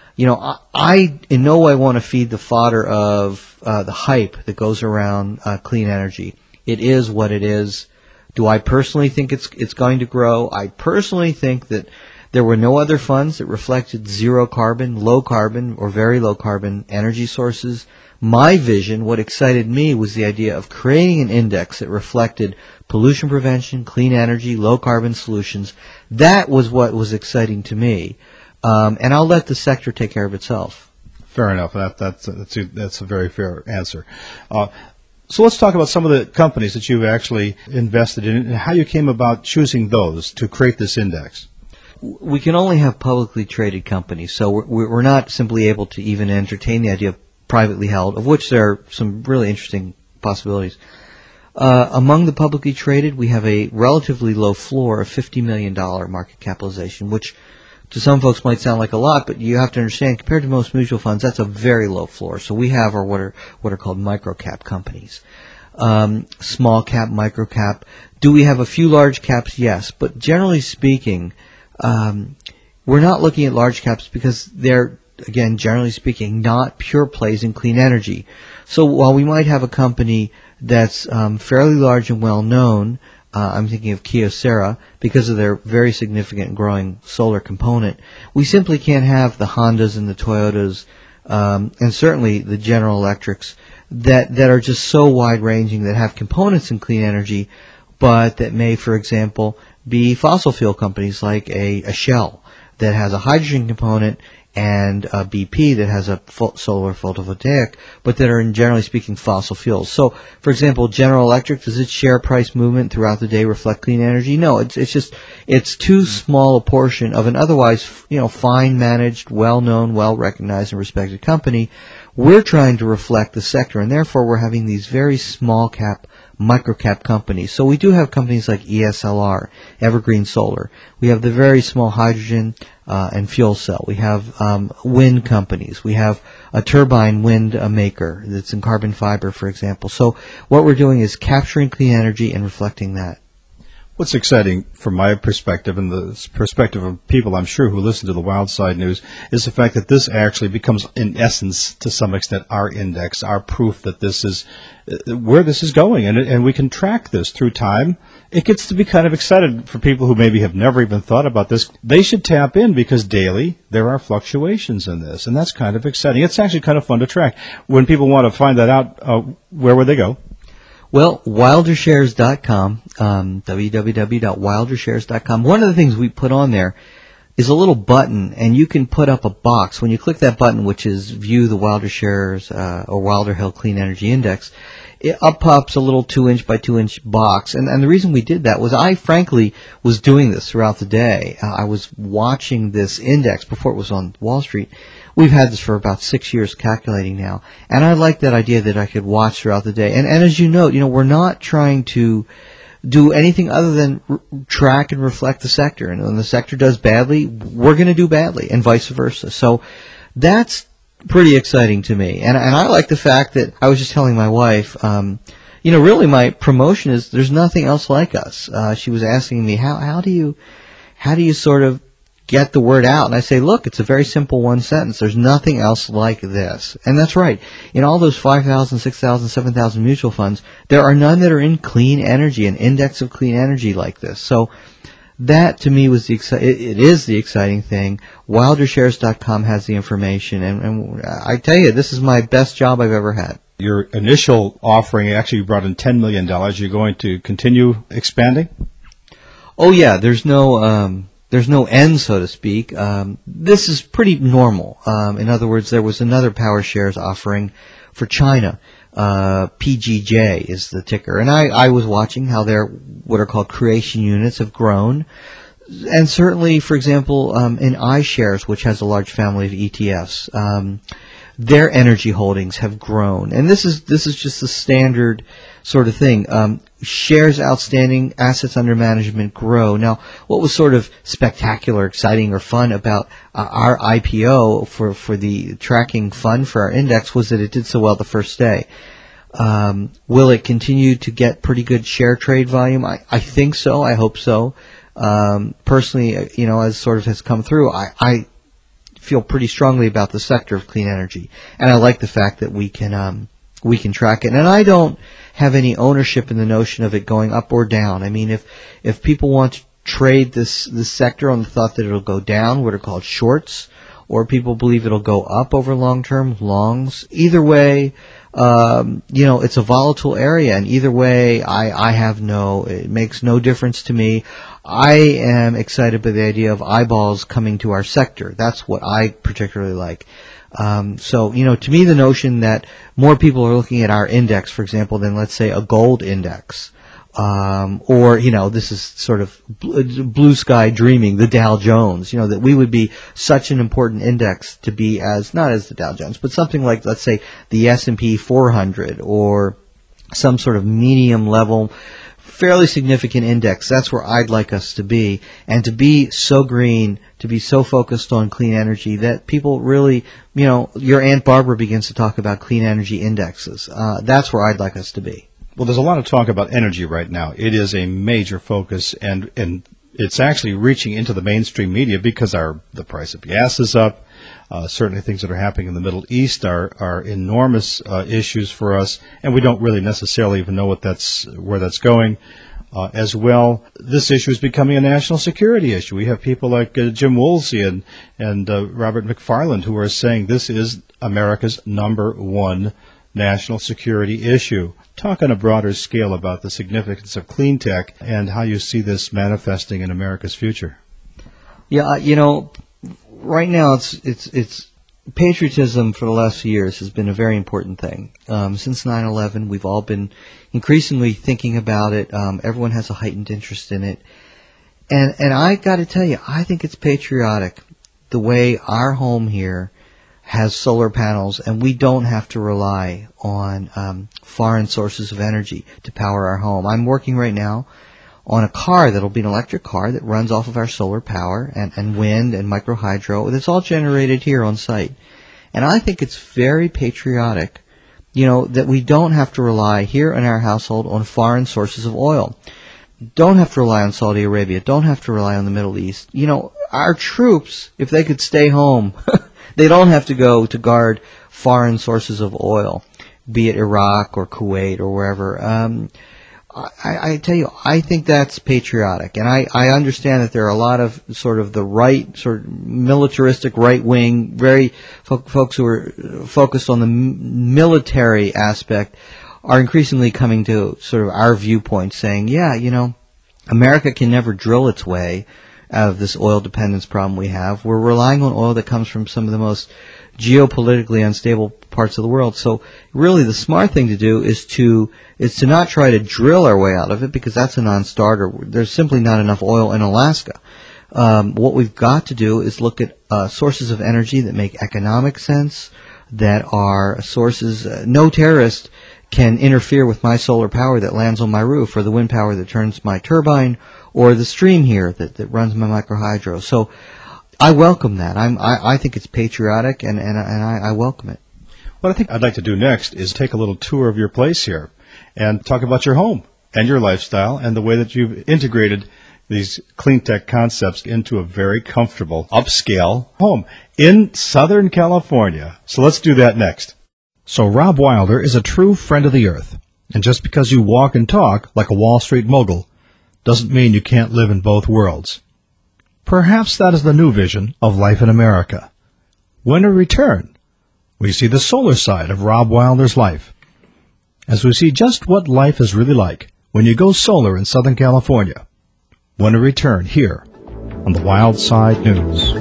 I in no way want to feed the fodder of the hype that goes around clean energy. It is what it is. Do I personally think it's going to grow? I personally think that there were no other funds that reflected zero carbon, low carbon, or very low carbon energy sources. My vision, what excited me, was the idea of creating an index that reflected pollution prevention, clean energy, low carbon solutions. That was what was exciting to me. And I'll let the sector take care of itself. Fair enough. That's a very fair answer. So let's talk about some of the companies that you've actually invested in and how you came about choosing those to create this index. We can only have publicly traded companies, so we're not simply able to even entertain the idea of privately held, of which there are some really interesting possibilities. Among the publicly traded, we have a relatively low floor of $50 million market capitalization, which to some folks might sound like a lot, but you have to understand, compared to most mutual funds, that's a very low floor. So we have what are called micro-cap companies. Small cap, micro-cap. Do we have a few large caps? Yes. But generally speaking, we're not looking at large caps because they're again, generally speaking, not pure plays in clean energy. So while we might have a company that's fairly large and well known, I'm thinking of Kyocera because of their very significant and growing solar component, we simply can't have the Hondas and the Toyotas, and certainly the General Electrics that are just so wide-ranging that have components in clean energy, but that may, for example, be fossil fuel companies like a Shell that has a hydrogen component and a BP that has a solar photovoltaic, but that are, generally speaking, fossil fuels. So, for example, General Electric, does its share price movement throughout the day reflect clean energy? No, it's too small a portion of an otherwise, fine managed, well-known, well-recognized and respected company. We're trying to reflect the sector, and therefore we're having these very small cap, microcap companies. So we do have companies like ESLR, Evergreen Solar. We have the very small hydrogen and fuel cell. We have wind companies. We have a turbine wind maker that's in carbon fiber, for example. So what we're doing is capturing clean energy and reflecting that. What's exciting from my perspective and the perspective of people I'm sure who listen to the Wild Side News is the fact that this actually becomes, in essence, to some extent, our index, our proof that this is where this is going, and we can track this through time. It gets to be kind of excited for people who maybe have never even thought about this. They should tap in because daily there are fluctuations in this, and that's kind of exciting. It's actually kind of fun to track. When people want to find that out, where would they go? Well, wildershares.com, www.wildershares.com. One of the things we put on there is a little button, and you can put up a box. When you click that button, which is View the Wilder Shares or Wilder Hill Clean Energy Index, it up pops a little 2-inch by 2-inch box. And the reason we did that was I, frankly, was doing this throughout the day. I was watching this index before it was on Wall Street. We've had this for about 6 years calculating now. And I like that idea that I could watch throughout the day. And as you note, we're not trying to do anything other than track and reflect the sector. And when the sector does badly, we're going to do badly, and vice versa. So that's pretty exciting to me. And I like the fact that I was just telling my wife, really my promotion is there's nothing else like us. She was asking me, how do you sort of get the word out? And I say, look, it's a very simple one sentence. There's nothing else like this. And that's right. In all those 5,000, 6,000, 7,000 mutual funds, there are none that are in clean energy, an index of clean energy like this. So that to me was it is the exciting thing. WilderShares.com has the information. And I tell you, this is my best job I've ever had. Your initial offering actually brought in $10 million. You're going to continue expanding? Oh, yeah. There's no end, so to speak. This is pretty normal. In other words, there was another PowerShares offering for China. PGJ is the ticker. And I was watching how their what are called creation units have grown. And certainly, for example, in iShares, which has a large family of ETFs, their energy holdings have grown. And this is just the standard sort of thing. Shares outstanding, assets under management grow. Now, what was sort of spectacular, exciting, or fun about our IPO for the tracking fund for our index was that it did so well the first day. Will it continue to get pretty good share trade volume? I think so. I hope so. Personally, as sort of has come through, I feel pretty strongly about the sector of clean energy, and I like the fact that we can track it. And I don't have any ownership in the notion of it going up or down. I mean, if people want to trade this sector on the thought that it'll go down, what are called shorts, or people believe it'll go up over long term, longs, either way, it's a volatile area, and either way, it makes no difference to me. I am excited by the idea of eyeballs coming to our sector. That's what I particularly like. To me, the notion that more people are looking at our index, for example, than, let's say, a gold index, this is sort of blue sky dreaming, the Dow Jones, that we would be such an important index to be not as the Dow Jones, but something like, let's say, the S&P 400 or some sort of medium level, fairly significant index. That's where I'd like us to be, and to be so green, to be so focused on clean energy that people really, your Aunt Barbara begins to talk about clean energy indexes. That's where I'd like us to be. Well, there's a lot of talk about energy right now. It is a major focus, and it's actually reaching into the mainstream media because the price of gas is up. Certainly things that are happening in the Middle East are enormous issues for us, and we don't really necessarily even know where that's going. As well, this issue is becoming a national security issue. We have people like Jim Woolsey and Robert McFarland who are saying this is America's number one national security issue. Talk on a broader scale about the significance of clean tech and how you see this manifesting in America's future. Yeah, right now it's patriotism for the last few years has been a very important thing. Since 9/11, we've all been increasingly thinking about it. Everyone has a heightened interest in it. And I got to tell you, I think it's patriotic the way our home here has solar panels, and we don't have to rely on foreign sources of energy to power our home. I'm working right now on a car that'll be an electric car that runs off of our solar power and wind and microhydro. That's all generated here on site. And I think it's very patriotic, that we don't have to rely here in our household on foreign sources of oil. Don't have to rely on Saudi Arabia. Don't have to rely on the Middle East. Our troops, if they could stay home, they don't have to go to guard foreign sources of oil, be it Iraq or Kuwait or wherever. I tell you, I think that's patriotic, and I understand that there are a lot of sort of the right, sort of militaristic right wing, folks who are focused on the military aspect are increasingly coming to sort of our viewpoint, saying, America can never drill its way out of this oil dependence problem we have. We're relying on oil that comes from some of the most geopolitically unstable parts of the world. So really the smart thing to do is to not try to drill our way out of it, because that's a non-starter. There's simply not enough oil in Alaska. What we've got to do is look at sources of energy that make economic sense, that are sources, no terrorist can interfere with my solar power that lands on my roof, or the wind power that turns my turbine, or the stream here that runs my microhydro. So I welcome that. I think it's patriotic, and I welcome it. What I think I'd like to do next is take a little tour of your place here and talk about your home and your lifestyle and the way that you've integrated these clean tech concepts into a very comfortable, upscale home in Southern California. So let's do that next. So Rob Wilder is a true friend of the earth. And just because you walk and talk like a Wall Street mogul doesn't mean you can't live in both worlds. Perhaps that is the new vision of life in America. When we return, we see the solar side of Rob Wilder's life, as we see just what life is really like when you go solar in Southern California. When we return here on the Wild Side News.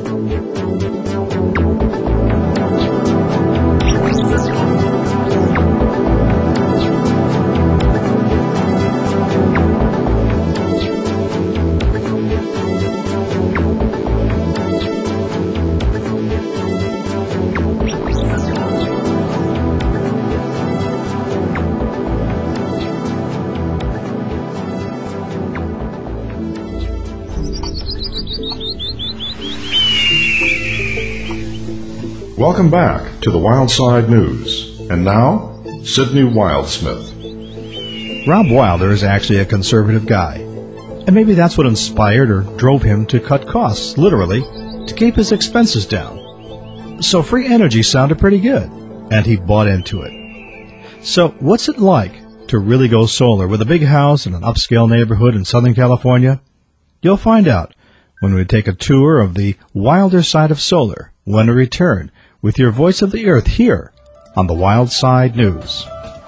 Welcome back to the Wild Side News. And now, Sidney Wildsmith. Rob Wilder is actually a conservative guy. And maybe that's what inspired or drove him to cut costs, literally, to keep his expenses down. So free energy sounded pretty good, and he bought into it. So what's it like to really go solar with a big house in an upscale neighborhood in Southern California? You'll find out when we take a tour of the wilder side of solar when we return with your voice of the earth here on the Wild Side News.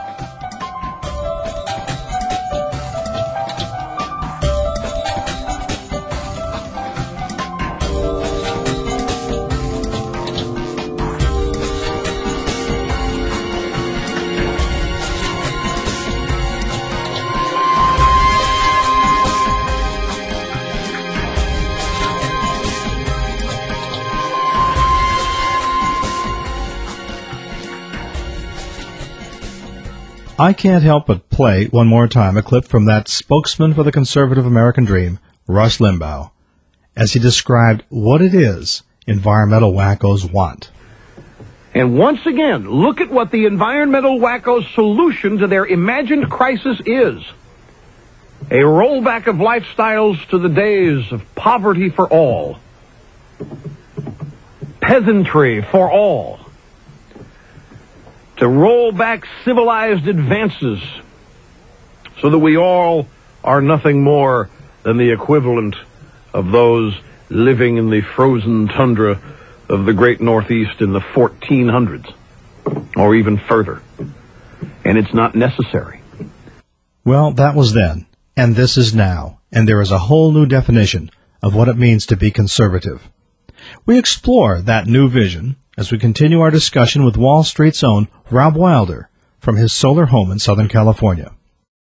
I can't help but play one more time a clip from that spokesman for the conservative American dream, Rush Limbaugh, as he described what it is environmental wackos want. And once again, look at what the environmental wackos' solution to their imagined crisis is. A rollback of lifestyles to the days of poverty for all, peasantry for all, to roll back civilized advances so that we all are nothing more than the equivalent of those living in the frozen tundra of the great Northeast in the 1400s, or even further. And it's not necessary. Well, that was then, and this is now, and there is a whole new definition of what it means to be conservative. We explore that new vision as we continue our discussion with Wall Street's own Rob Wilder from his solar home in Southern California.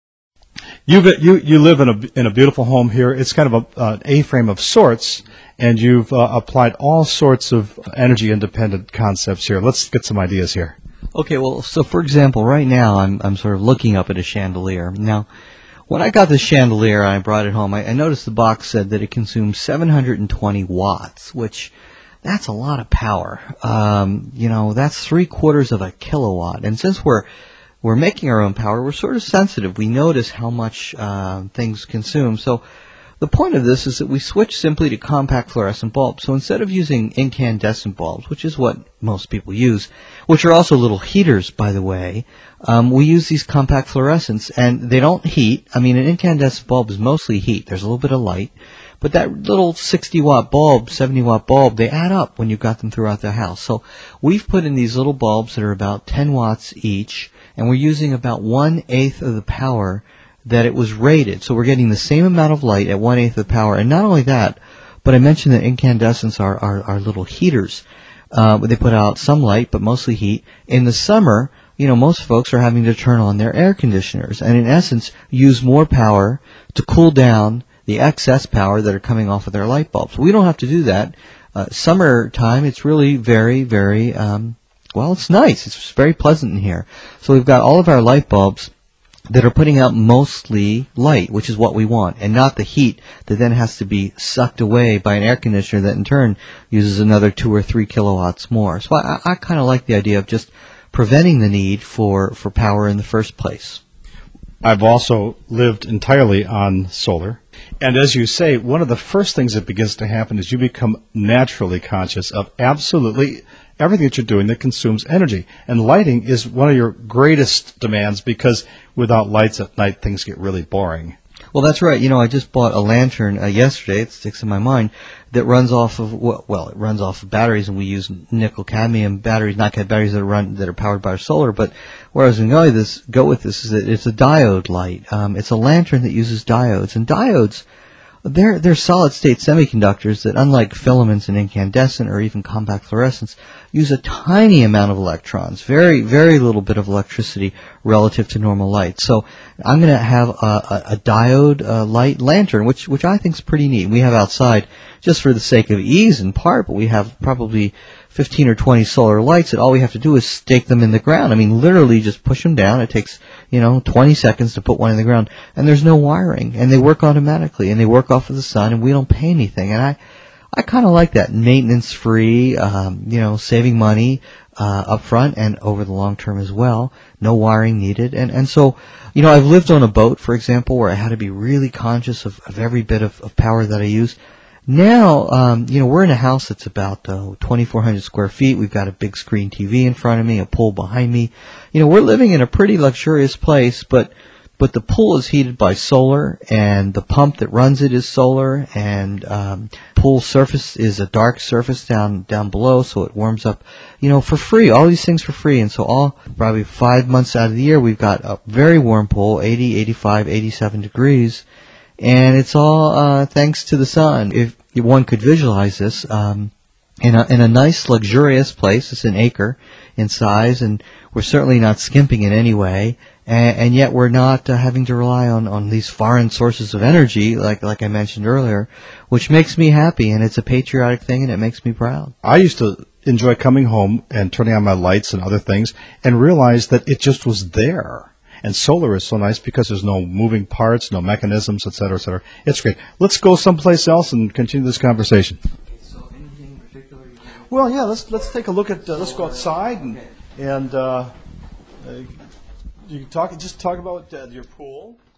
You live in a beautiful home here. It's kind of an A-frame of sorts, and you've applied all sorts of energy-independent concepts here. Let's get some ideas here. Okay, well, so for example, right now I'm sort of looking up at a chandelier. Now, when I got this chandelier and I brought it home, I noticed the box said that it consumes 720 watts, which that's a lot of power. That's 3/4 of a kilowatt. And since we're making our own power, we're sort of sensitive. We notice how much things consume. So the point of this is that we switch simply to compact fluorescent bulbs. So instead of using incandescent bulbs, which is what most people use, which are also little heaters, by the way, we use these compact fluorescents, and they don't heat. I mean, an incandescent bulb is mostly heat. There's a little bit of light. But that little 60-watt bulb, 70-watt bulb, they add up when you've got them throughout the house. So we've put in these little bulbs that are about 10 watts each, and we're using about 1/8 of the power that it was rated. So we're getting the same amount of light at 1/8 of the power. And not only that, but I mentioned that incandescents are little heaters. They put out some light, but mostly heat. In the summer, most folks are having to turn on their air conditioners and in essence use more power to cool down the excess power that are coming off of their light bulbs. We don't have to do that. Summertime, it's really very, very, it's nice. It's very pleasant in here. So we've got all of our light bulbs that are putting out mostly light, which is what we want, and not the heat that then has to be sucked away by an air conditioner that in turn uses another 2 or 3 kilowatts more. So I kind of like the idea of just preventing the need for power in the first place. I've also lived entirely on solar. And as you say, one of the first things that begins to happen is you become naturally conscious of absolutely everything that you're doing that consumes energy. And lighting is one of your greatest demands because without lights at night, things get really boring. Well, that's right. I just bought a lantern yesterday. It sticks in my mind. That runs off of it runs off of batteries, and we use nickel cadmium batteries, not batteries that are powered by solar. But where I was going to go with this is that it's a diode light. It's a lantern that uses diodes, and diodes, they're solid state semiconductors that, unlike filaments and incandescent or even compact fluorescents, use a tiny amount of electrons, very, very little bit of electricity relative to normal light. So I'm going to have a diode light lantern, which I think is pretty neat. We have outside, just for the sake of ease in part, but we have probably 15 or 20 solar lights that all we have to do is stake them in the ground. I mean, literally just push them down. It takes, 20 seconds to put one in the ground, and there's no wiring, and they work automatically, and they work off of the sun, and we don't pay anything. And I kind of like that, maintenance-free, saving money up front and over the long term as well. No wiring needed. And so, I've lived on a boat, for example, where I had to be really conscious of every bit of power that I use. Now, we're in a house that's about 2,400 square feet. We've got a big screen TV in front of me, a pool behind me. We're living in a pretty luxurious place, but the pool is heated by solar, and the pump that runs it is solar, and pool surface is a dark surface down below, so it warms up, for free. All these things for free, and so probably 5 months out of the year, we've got a very warm pool, 80, 85, 87 degrees. And it's all thanks to the sun. If one could visualize this in a nice, luxurious place, it's an acre in size, and we're certainly not skimping in any way, and yet we're not having to rely on these foreign sources of energy, like I mentioned earlier, which makes me happy, and it's a patriotic thing, and it makes me proud. I used to enjoy coming home and turning on my lights and other things and realize that it just was there. And solar is so nice because there's no moving parts, no mechanisms, et cetera, et cetera. It's great. Let's go someplace else and continue this conversation. So anything in particular? Well, yeah, let's take a look at, let's go outside and you can talk about your pool.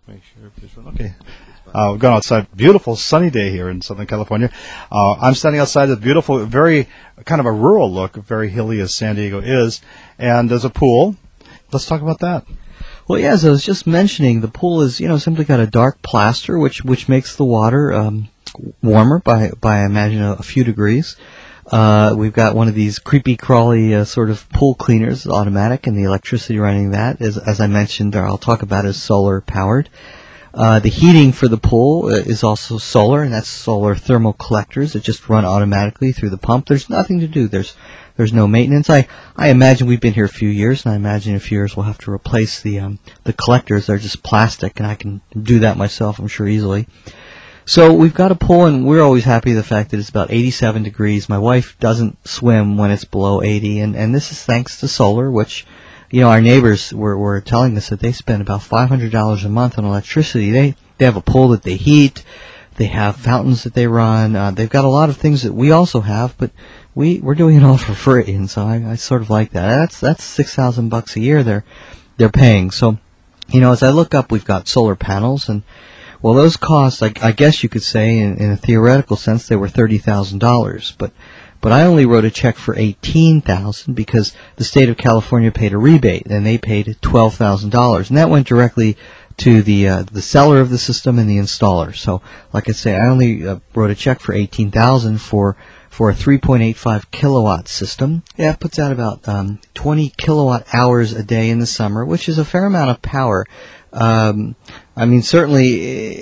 Make sure this one. Okay. We've gone outside. Beautiful sunny day here in Southern California. I'm standing outside the beautiful, very kind of a rural look, very hilly as San Diego is, and there's a pool. Let's talk about that. Well, yeah, as I was just mentioning, the pool is, simply got a dark plaster, which makes the water warmer by I imagine a few degrees. We've got one of these creepy crawly sort of pool cleaners, automatic, and the electricity running that is, as I mentioned, I'll talk about, is solar powered. The heating for the pool is also solar, and that's solar thermal collectors that just run automatically through the pump. There's nothing to do. There's no maintenance. I imagine we've been here a few years, and I imagine in a few years we'll have to replace the collectors. They're just plastic, and I can do that myself, I'm sure, easily. So we've got a pool, and we're always happy with the fact that it's about 87 degrees. My wife doesn't swim when it's below 80, and this is thanks to solar, which, our neighbors were telling us that they spend about $500 a month on electricity. They have a pool that they heat. They have fountains that they run. They've got a lot of things that we also have, but we're doing it all for free, and so I sort of like that. That's $6,000 a year they're paying. So, as I look up, we've got solar panels, and well, those costs, I guess you could say, in a theoretical sense, they were $30,000, but I only wrote a check for $18,000 because the state of California paid a rebate, and they paid $12,000, and that went directly to the seller of the system and the installer. So, like I say, I only wrote a check for $18,000 for a 3.85 kilowatt system. Yeah, it puts out about 20 kilowatt hours a day in the summer, which is a fair amount of power. Certainly,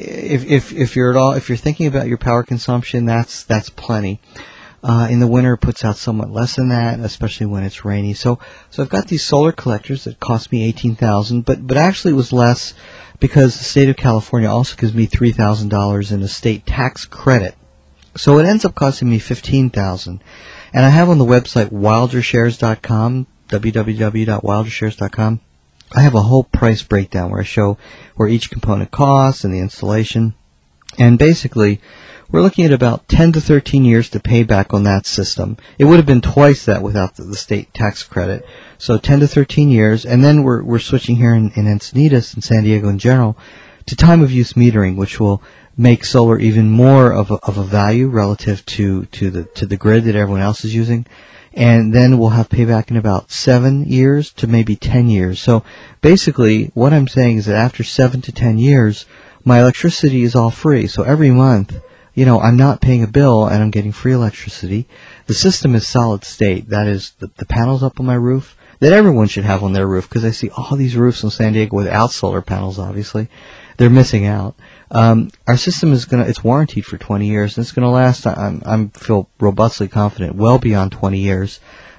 if you're thinking about your power consumption, that's plenty. In the winter, it puts out somewhat less than that, especially when it's rainy. So I've got these solar collectors that cost me $18,000, but actually it was less because the state of California also gives me $3,000 in a state tax credit. So it ends up costing me $15,000. And I have on the website wildershares.com, www.wildershares.com, I have a whole price breakdown where I show where each component costs and the installation. And basically, we're looking at about 10 to 13 years to pay back on that system. It would have been twice that without the state tax credit. So 10 to 13 years, and then we're switching here in Encinitas and San Diego in general to time of use metering, which will make solar even more of a value relative to the grid that everyone else is using. And then we'll have payback in about 7 years to maybe 10 years. So basically, what I'm saying is that after 7 to 10 years, my electricity is all free. So every month, I'm not paying a bill and I'm getting free electricity. The system is solid state. That is the panels up on my roof that everyone should have on their roof, because I see all these roofs in San Diego without solar panels, obviously. They're missing out. Our system it's warranted for 20 years, and it's going to last, I feel robustly confident, well beyond 20 years.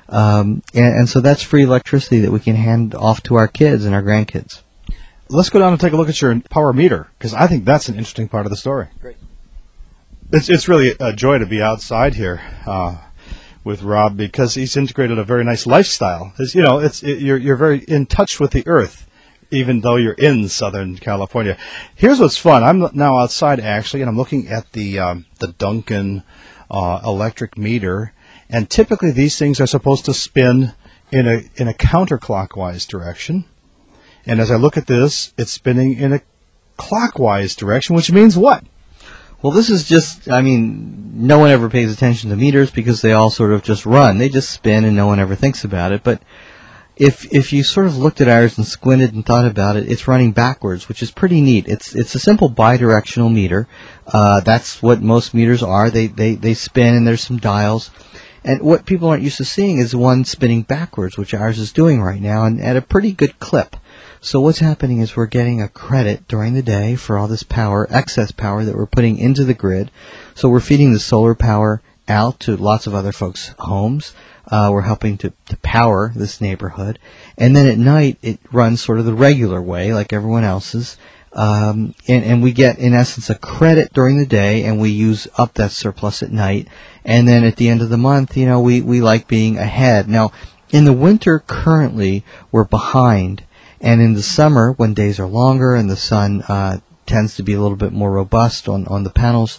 And so that's free electricity that we can hand off to our kids and our grandkids. Let's go down and take a look at your power meter, because I think that's an interesting part of the story. Great. It's really a joy to be outside here with Rob, because he's integrated a very nice lifestyle. You're very in touch with the earth, even though you're in Southern California. Here's what's fun. I'm now outside, actually, and I'm looking at the Duncan electric meter. And typically these things are supposed to spin in a counterclockwise direction. And as I look at this, it's spinning in a clockwise direction, which means what? Well, this is just, no one ever pays attention to meters because they all sort of just run. They just spin and no one ever thinks about it. But if you sort of looked at ours and squinted and thought about it, it's running backwards, which is pretty neat. It's a simple bidirectional meter. That's what most meters are. They spin and there's some dials. And what people aren't used to seeing is one spinning backwards, which ours is doing right now, and at a pretty good clip. So what's happening is we're getting a credit during the day for all this power, excess power that we're putting into the grid. So we're feeding the solar power out to lots of other folks' homes. We're helping to power this neighborhood. And then at night, it runs sort of the regular way, like everyone else's. And we get, in essence, a credit during the day, and we use up that surplus at night. And then at the end of the month, we like being ahead. Now, in the winter, currently, we're behind. And in the summer, when days are longer and the sun tends to be a little bit more robust on the panels,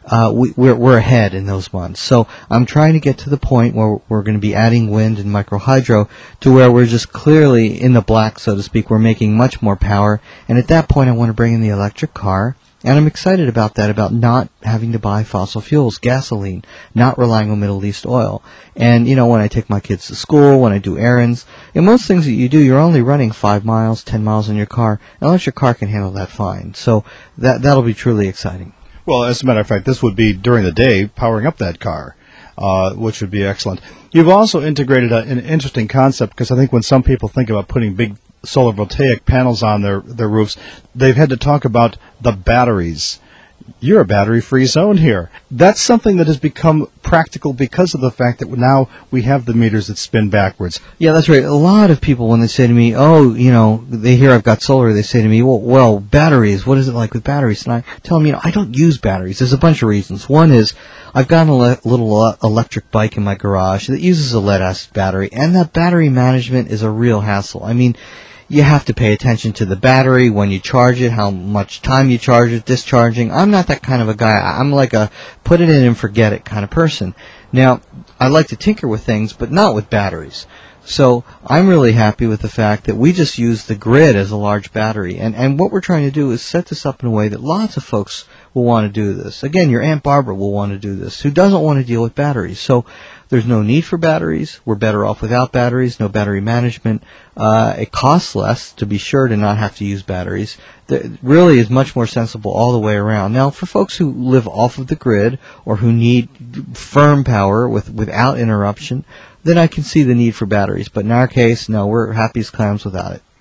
we're ahead in those months. So I'm trying to get to the point where we're going to be adding wind and microhydro to where we're just clearly in the black, so to speak. We're making much more power, and at that point I want to bring in the electric car. And I'm excited about that, about not having to buy fossil fuels, gasoline, not relying on Middle East oil. And, when I take my kids to school, when I do errands, most things that you do, you're only running 5 miles, 10 miles in your car, unless your car can handle that fine. So that'll be truly exciting. Well, as a matter of fact, this would be during the day powering up that car, which would be excellent. You've also integrated an interesting concept, because I think when some people think about putting big solar voltaic panels on their roofs, they've had to talk about the batteries. You're a battery-free zone here. That's something that has become practical because of the fact that now we have the meters that spin backwards. Yeah, that's right. A lot of people, when they say to me, they hear I've got solar, they say to me, well, batteries, what is it like with batteries? And I tell them, I don't use batteries. There's a bunch of reasons. One is I've got a little electric bike in my garage that uses a lead-acid battery, and that battery management is a real hassle. I mean, you have to pay attention to the battery, when you charge it, how much time you charge it, discharging. I'm not that kind of a guy. I'm like a put it in and forget it kind of person. Now, I like to tinker with things, but not with batteries. So I'm really happy with the fact that we just use the grid as a large battery. And what we're trying to do is set this up in a way that lots of folks will want to do this. Again, your Aunt Barbara will want to do this, who doesn't want to deal with batteries. So there's no need for batteries. We're better off without batteries, no battery management. It costs less, to be sure, to not have to use batteries. It really is much more sensible all the way around. Now, for folks who live off of the grid or who need firm power without interruption, then I can see the need for batteries. But in our case, no, we're happy as clams without it.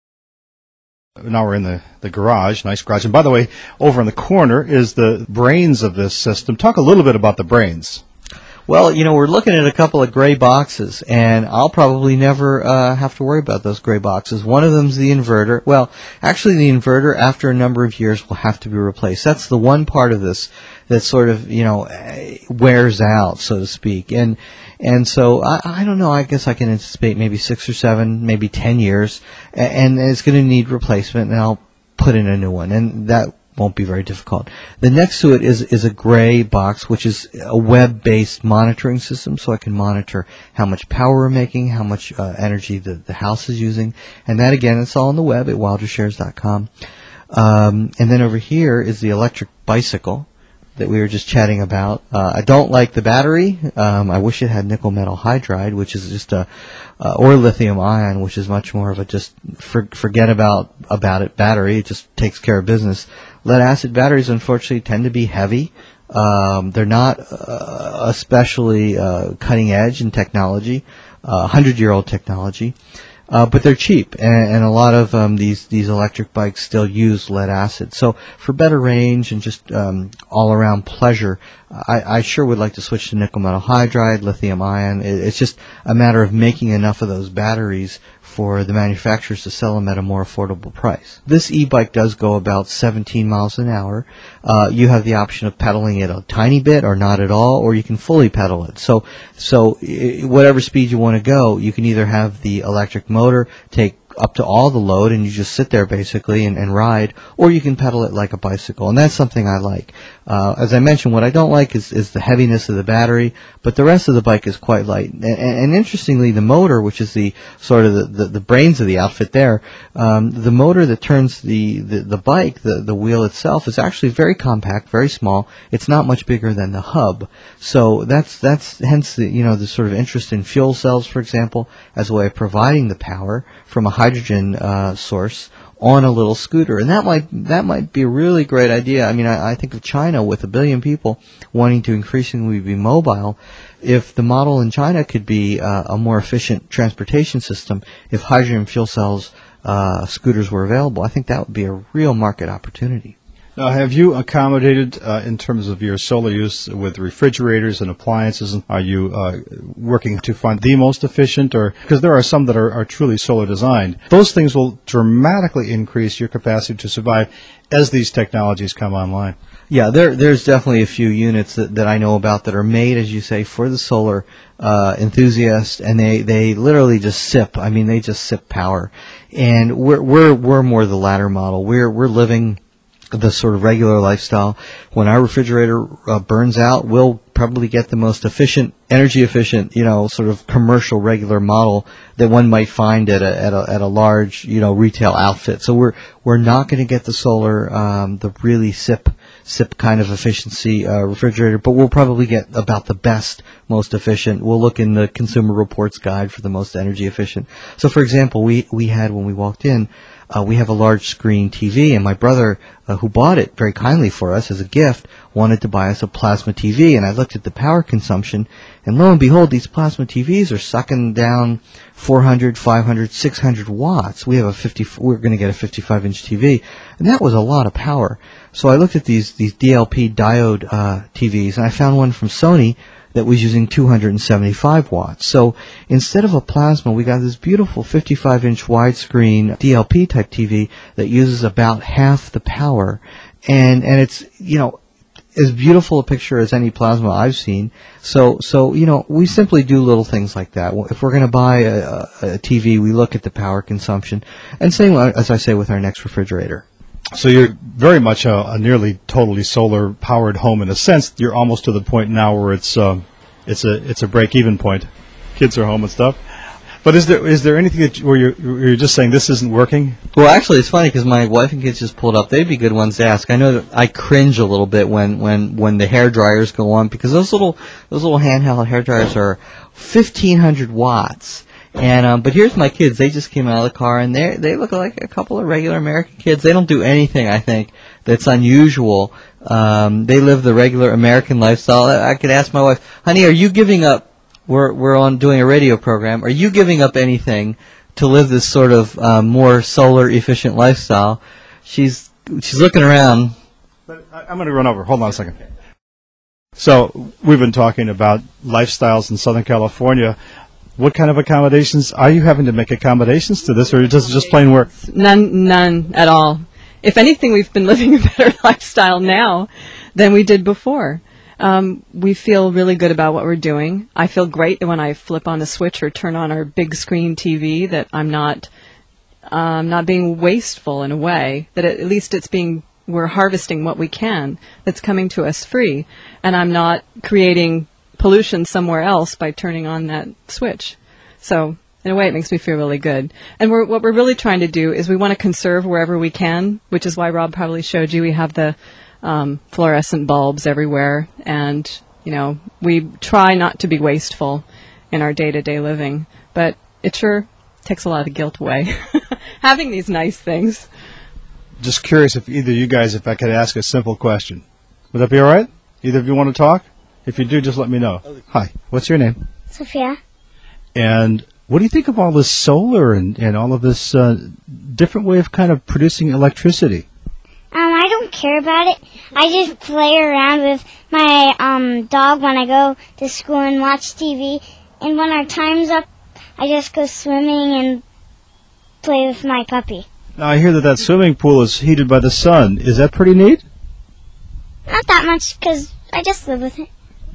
Now we're in the garage, nice garage. And by the way, over in the corner is the brains of this system. Talk a little bit about the brains. Well, we're looking at a couple of gray boxes, and I'll probably never have to worry about those gray boxes. One of them's the inverter. Well, actually, the inverter, after a number of years, will have to be replaced. That's the one part of this that sort of, wears out, so to speak. And so, I don't know, I guess I can anticipate maybe 6 or 7, maybe 10 years, and it's going to need replacement, and I'll put in a new one, and that won't be very difficult. The next to it is a gray box, which is a web-based monitoring system, so I can monitor how much power we're making, how much energy the house is using, and that, again, it's all on the web at wildershares.com. And then over here is the electric bicycle that we were just chatting about. I don't like the battery. I wish it had nickel metal hydride, which is just or lithium ion, which is much more of a just forget about it battery. It just takes care of business. Lead acid batteries, unfortunately, tend to be heavy. They're not especially cutting edge in technology, 100-year-old technology. But they're cheap, and a lot of these electric bikes still use lead acid. So for better range and just all-around pleasure, I sure would like to switch to nickel metal hydride, lithium ion. It's just a matter of making enough of those batteries for the manufacturers to sell them at a more affordable price. This e-bike does go about 17 miles an hour. You have the option of pedaling it a tiny bit or not at all, or you can fully pedal it. So whatever speed you want to go, you can either have the electric motor take up to all the load and you just sit there basically and ride, or you can pedal it like a bicycle, and that's something I like. As I mentioned, what I don't like is the heaviness of the battery, but the rest of the bike is quite light. And interestingly, the motor, which is the sort of the brains of the outfit there, the motor that turns the bike, the wheel itself, is actually very compact, very small. It's not much bigger than the hub. So that's hence the sort of interest in fuel cells, for example, as a way of providing the power from a hydrogen source on a little scooter. And that might be a really great idea. I mean, I think of China with 1 billion people wanting to increasingly be mobile. If the model in China could be a more efficient transportation system, if hydrogen fuel cells scooters were available, I think that would be a real market opportunity. Now, have you accommodated in terms of your solar use with refrigerators and appliances? And are you working to find the most efficient, or because there are some that are truly solar designed? Those things will dramatically increase your capacity to survive as these technologies come online. Yeah, there's definitely a few units that I know about that are made, as you say, for the solar enthusiast, and they literally just sip. I mean, they just sip power. And we're more the latter model. We're living the sort of regular lifestyle. When our refrigerator burns out, we'll probably get the most energy efficient, sort of commercial regular model that one might find at a large, retail outfit. So we're not going to get the solar, the really SIP kind of efficiency refrigerator, but we'll probably get about the best, most efficient. We'll look in the Consumer Reports Guide for the most energy efficient. So, for example, we had, when we walked in, we have a large screen TV, and my brother, who bought it very kindly for us as a gift, wanted to buy us a plasma TV, and I looked at the power consumption, and lo and behold, these plasma TVs are sucking down 400, 500, 600 watts. We're going to get a 55-inch TV, and that was a lot of power. So I looked at these DLP diode TVs, and I found one from Sony that was using 275 watts. So instead of a plasma, we got this beautiful 55-inch widescreen DLP type TV that uses about half the power, and it's as beautiful a picture as any plasma I've seen. So we simply do little things like that. If we're going to buy a TV, we look at the power consumption, and same as I say with our next refrigerator. So you're very much a nearly totally solar powered home in a sense. You're almost to the point now where it's a break even point. Kids are home and stuff. But is there anything where you're just saying this isn't working? Well, actually, it's funny because my wife and kids just pulled up. They'd be good ones to ask. I know that I cringe a little bit when the hair dryers go on, because those little handheld hair dryers are 1,500 watts. And but here's my kids. They just came out of the car, and they look like a couple of regular American kids. They don't do anything, I think, that's unusual. They live the regular American lifestyle. I could ask my wife, honey, are you giving up? We're on doing a radio program. Are you giving up anything to live this sort of more solar efficient lifestyle? She's looking around. But I'm going to run over. Hold on a second. So we've been talking about lifestyles in Southern California. What kind of accommodations are you having to make accommodations to this, or just plain work? None at all. If anything, we've been living a better lifestyle now than we did before. We feel really good about what we're doing. I feel great that when I flip on the switch or turn on our big screen TV, that I'm not being wasteful in a way. That at least we're harvesting what we can that's coming to us free, and I'm not creating pollution somewhere else by turning on that switch. So in a way, it makes me feel really good. And what we're really trying to do is we want to conserve wherever we can, which is why Rob probably showed you we have the fluorescent bulbs everywhere. And, we try not to be wasteful in our day-to-day living. But it sure takes a lot of the guilt away, having these nice things. Just curious if I could ask a simple question. Would that be all right? Either of you want to talk? If you do, just let me know. Hi, what's your name? Sophia. And what do you think of all this solar and all of this different way of kind of producing electricity? I don't care about it. I just play around with my dog when I go to school and watch TV. And when our time's up, I just go swimming and play with my puppy. Now, I hear that swimming pool is heated by the sun. Is that pretty neat? Not that much, because I just live with it.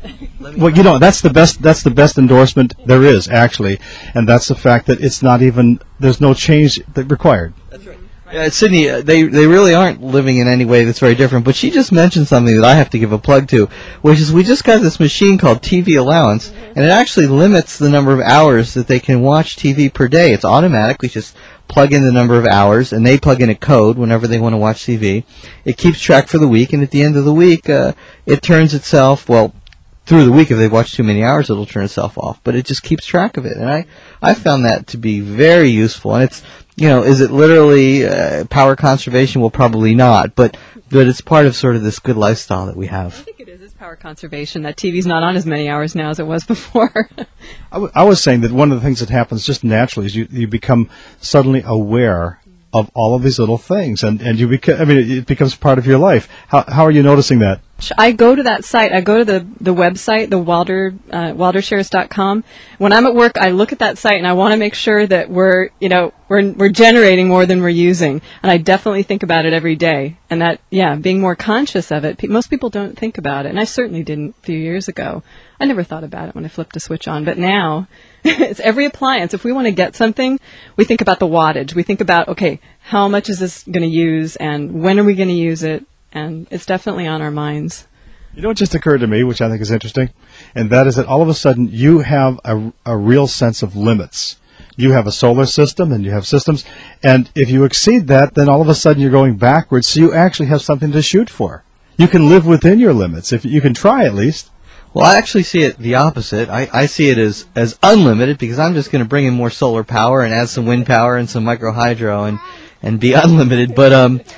Well, that's the best endorsement there is, actually, and that's the fact that there's no change required. That's right. Sydney, they really aren't living in any way that's very different, but she just mentioned something that I have to give a plug to, which is we just got this machine called TV Allowance, and it actually limits the number of hours that they can watch TV per day. It's automatic. We just plug in the number of hours, and they plug in a code whenever they want to watch TV. It keeps track for the week, and at the end of the week, it turns itself, through the week, if they watch too many hours, it'll turn itself off. But it just keeps track of it. And I found that to be very useful. And it's, is it literally power conservation? Well, probably not. But it's part of sort of this good lifestyle that we have. I think it is. It's power conservation. That TV's not on as many hours now as it was before. I was saying that one of the things that happens just naturally is you become suddenly aware of all of these little things. And it becomes part of your life. How are you noticing that? I go to that site. I go to the website, the WilderShares.com. When I'm at work, I look at that site and I want to make sure that we're generating more than we're using. And I definitely think about it every day. And that, being more conscious of it. Most people don't think about it, and I certainly didn't a few years ago. I never thought about it when I flipped a switch on, but now It's every appliance. If we want to get something, we think about the wattage. We think about, okay, how much is this going to use, and when are we going to use it? And it's definitely on our minds. You know what just occurred to me, which I think is interesting, and that is that all of a sudden you have a real sense of limits. You have a solar system and you have systems, and if you exceed that, then all of a sudden you're going backwards, so you actually have something to shoot for. You can live within your limits, if you can try at least. Well, I actually see it the opposite. I see it as unlimited, because I'm just going to bring in more solar power and add some wind power and some micro hydro and be unlimited. But,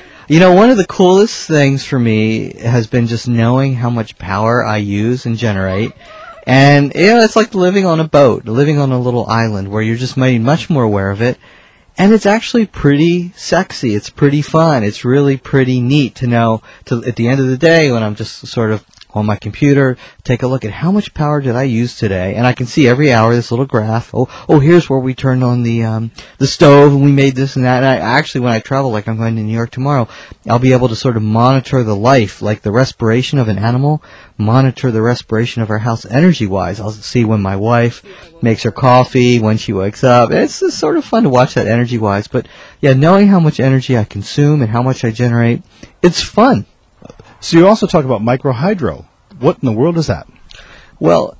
one of the coolest things for me has been just knowing how much power I use and generate. And, it's like living on a boat, living on a little island where you're just made much more aware of it. And it's actually pretty sexy. It's pretty fun. It's really pretty neat to know at the end of the day, when I'm just sort of on my computer, take a look at how much power did I use today, and I can see every hour this little graph. Oh, here's where we turned on the stove and we made this and that. And I actually, when I travel, like I'm going to New York tomorrow, I'll be able to sort of monitor the life, like the respiration of an animal, monitor the respiration of our house energy-wise. I'll see when my wife makes her coffee, when she wakes up. It's just sort of fun to watch that energy-wise. But yeah, knowing how much energy I consume and how much I generate, it's fun. So you also talk about microhydro. What in the world is that? Well,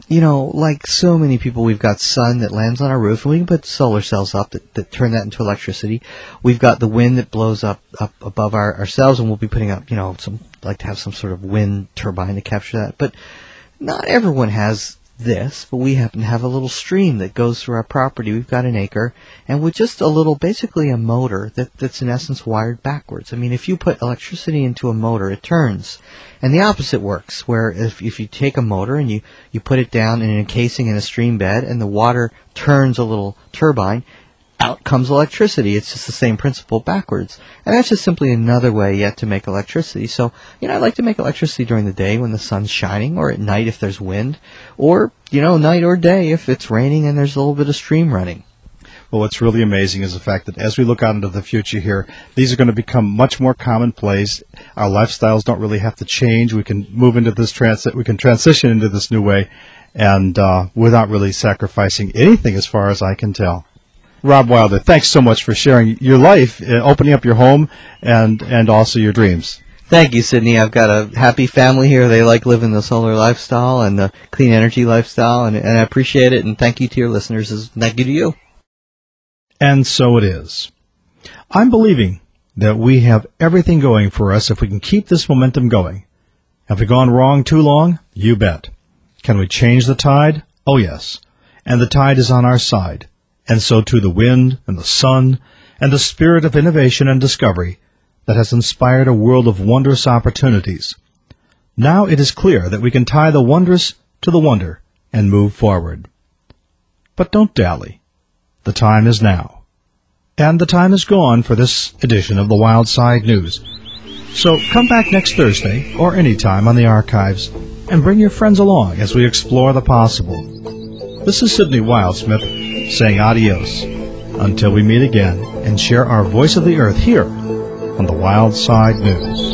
like so many people, we've got sun that lands on our roof, and we can put solar cells up that turn that into electricity. We've got the wind that blows up above ourselves, and we'll be putting up, like to have some sort of wind turbine to capture that. But not everyone has this, but we happen to have a little stream that goes through our property. We've got an acre, and with just basically a motor that's in essence wired backwards. I mean, if you put electricity into a motor, it turns. And the opposite works, where if you take a motor and you put it down in an encasing in a stream bed, and the water turns a little turbine, out comes electricity. It's just the same principle backwards. And that's just simply another way yet to make electricity. So, I like to make electricity during the day when the sun's shining, or at night if there's wind, or, night or day if it's raining and there's a little bit of stream running. Well, what's really amazing is the fact that as we look out into the future here, these are going to become much more commonplace. Our lifestyles don't really have to change. We can move into this we can transition into this new way, and without really sacrificing anything as far as I can tell. Rob Wilder, thanks so much for sharing your life, opening up your home, and also your dreams. Thank you, Sidney. I've got a happy family here. They like living the solar lifestyle and the clean energy lifestyle, and I appreciate it, and thank you to your listeners. Thank you to you. And so it is. I'm believing that we have everything going for us if we can keep this momentum going. Have we gone wrong too long? You bet. Can we change the tide? Oh, yes. And the tide is on our side. And so too the wind and the sun and the spirit of innovation and discovery that has inspired a world of wondrous opportunities. Now it is clear that we can tie the wondrous to the wonder and move forward. But don't dally. The time is now. And the time is gone for this edition of the Wild Side News. So come back next Thursday or any time on the archives and bring your friends along as we explore the possible. This is Sidney Wildsmith saying adios until we meet again and share our voice of the earth here on the Wild Side News.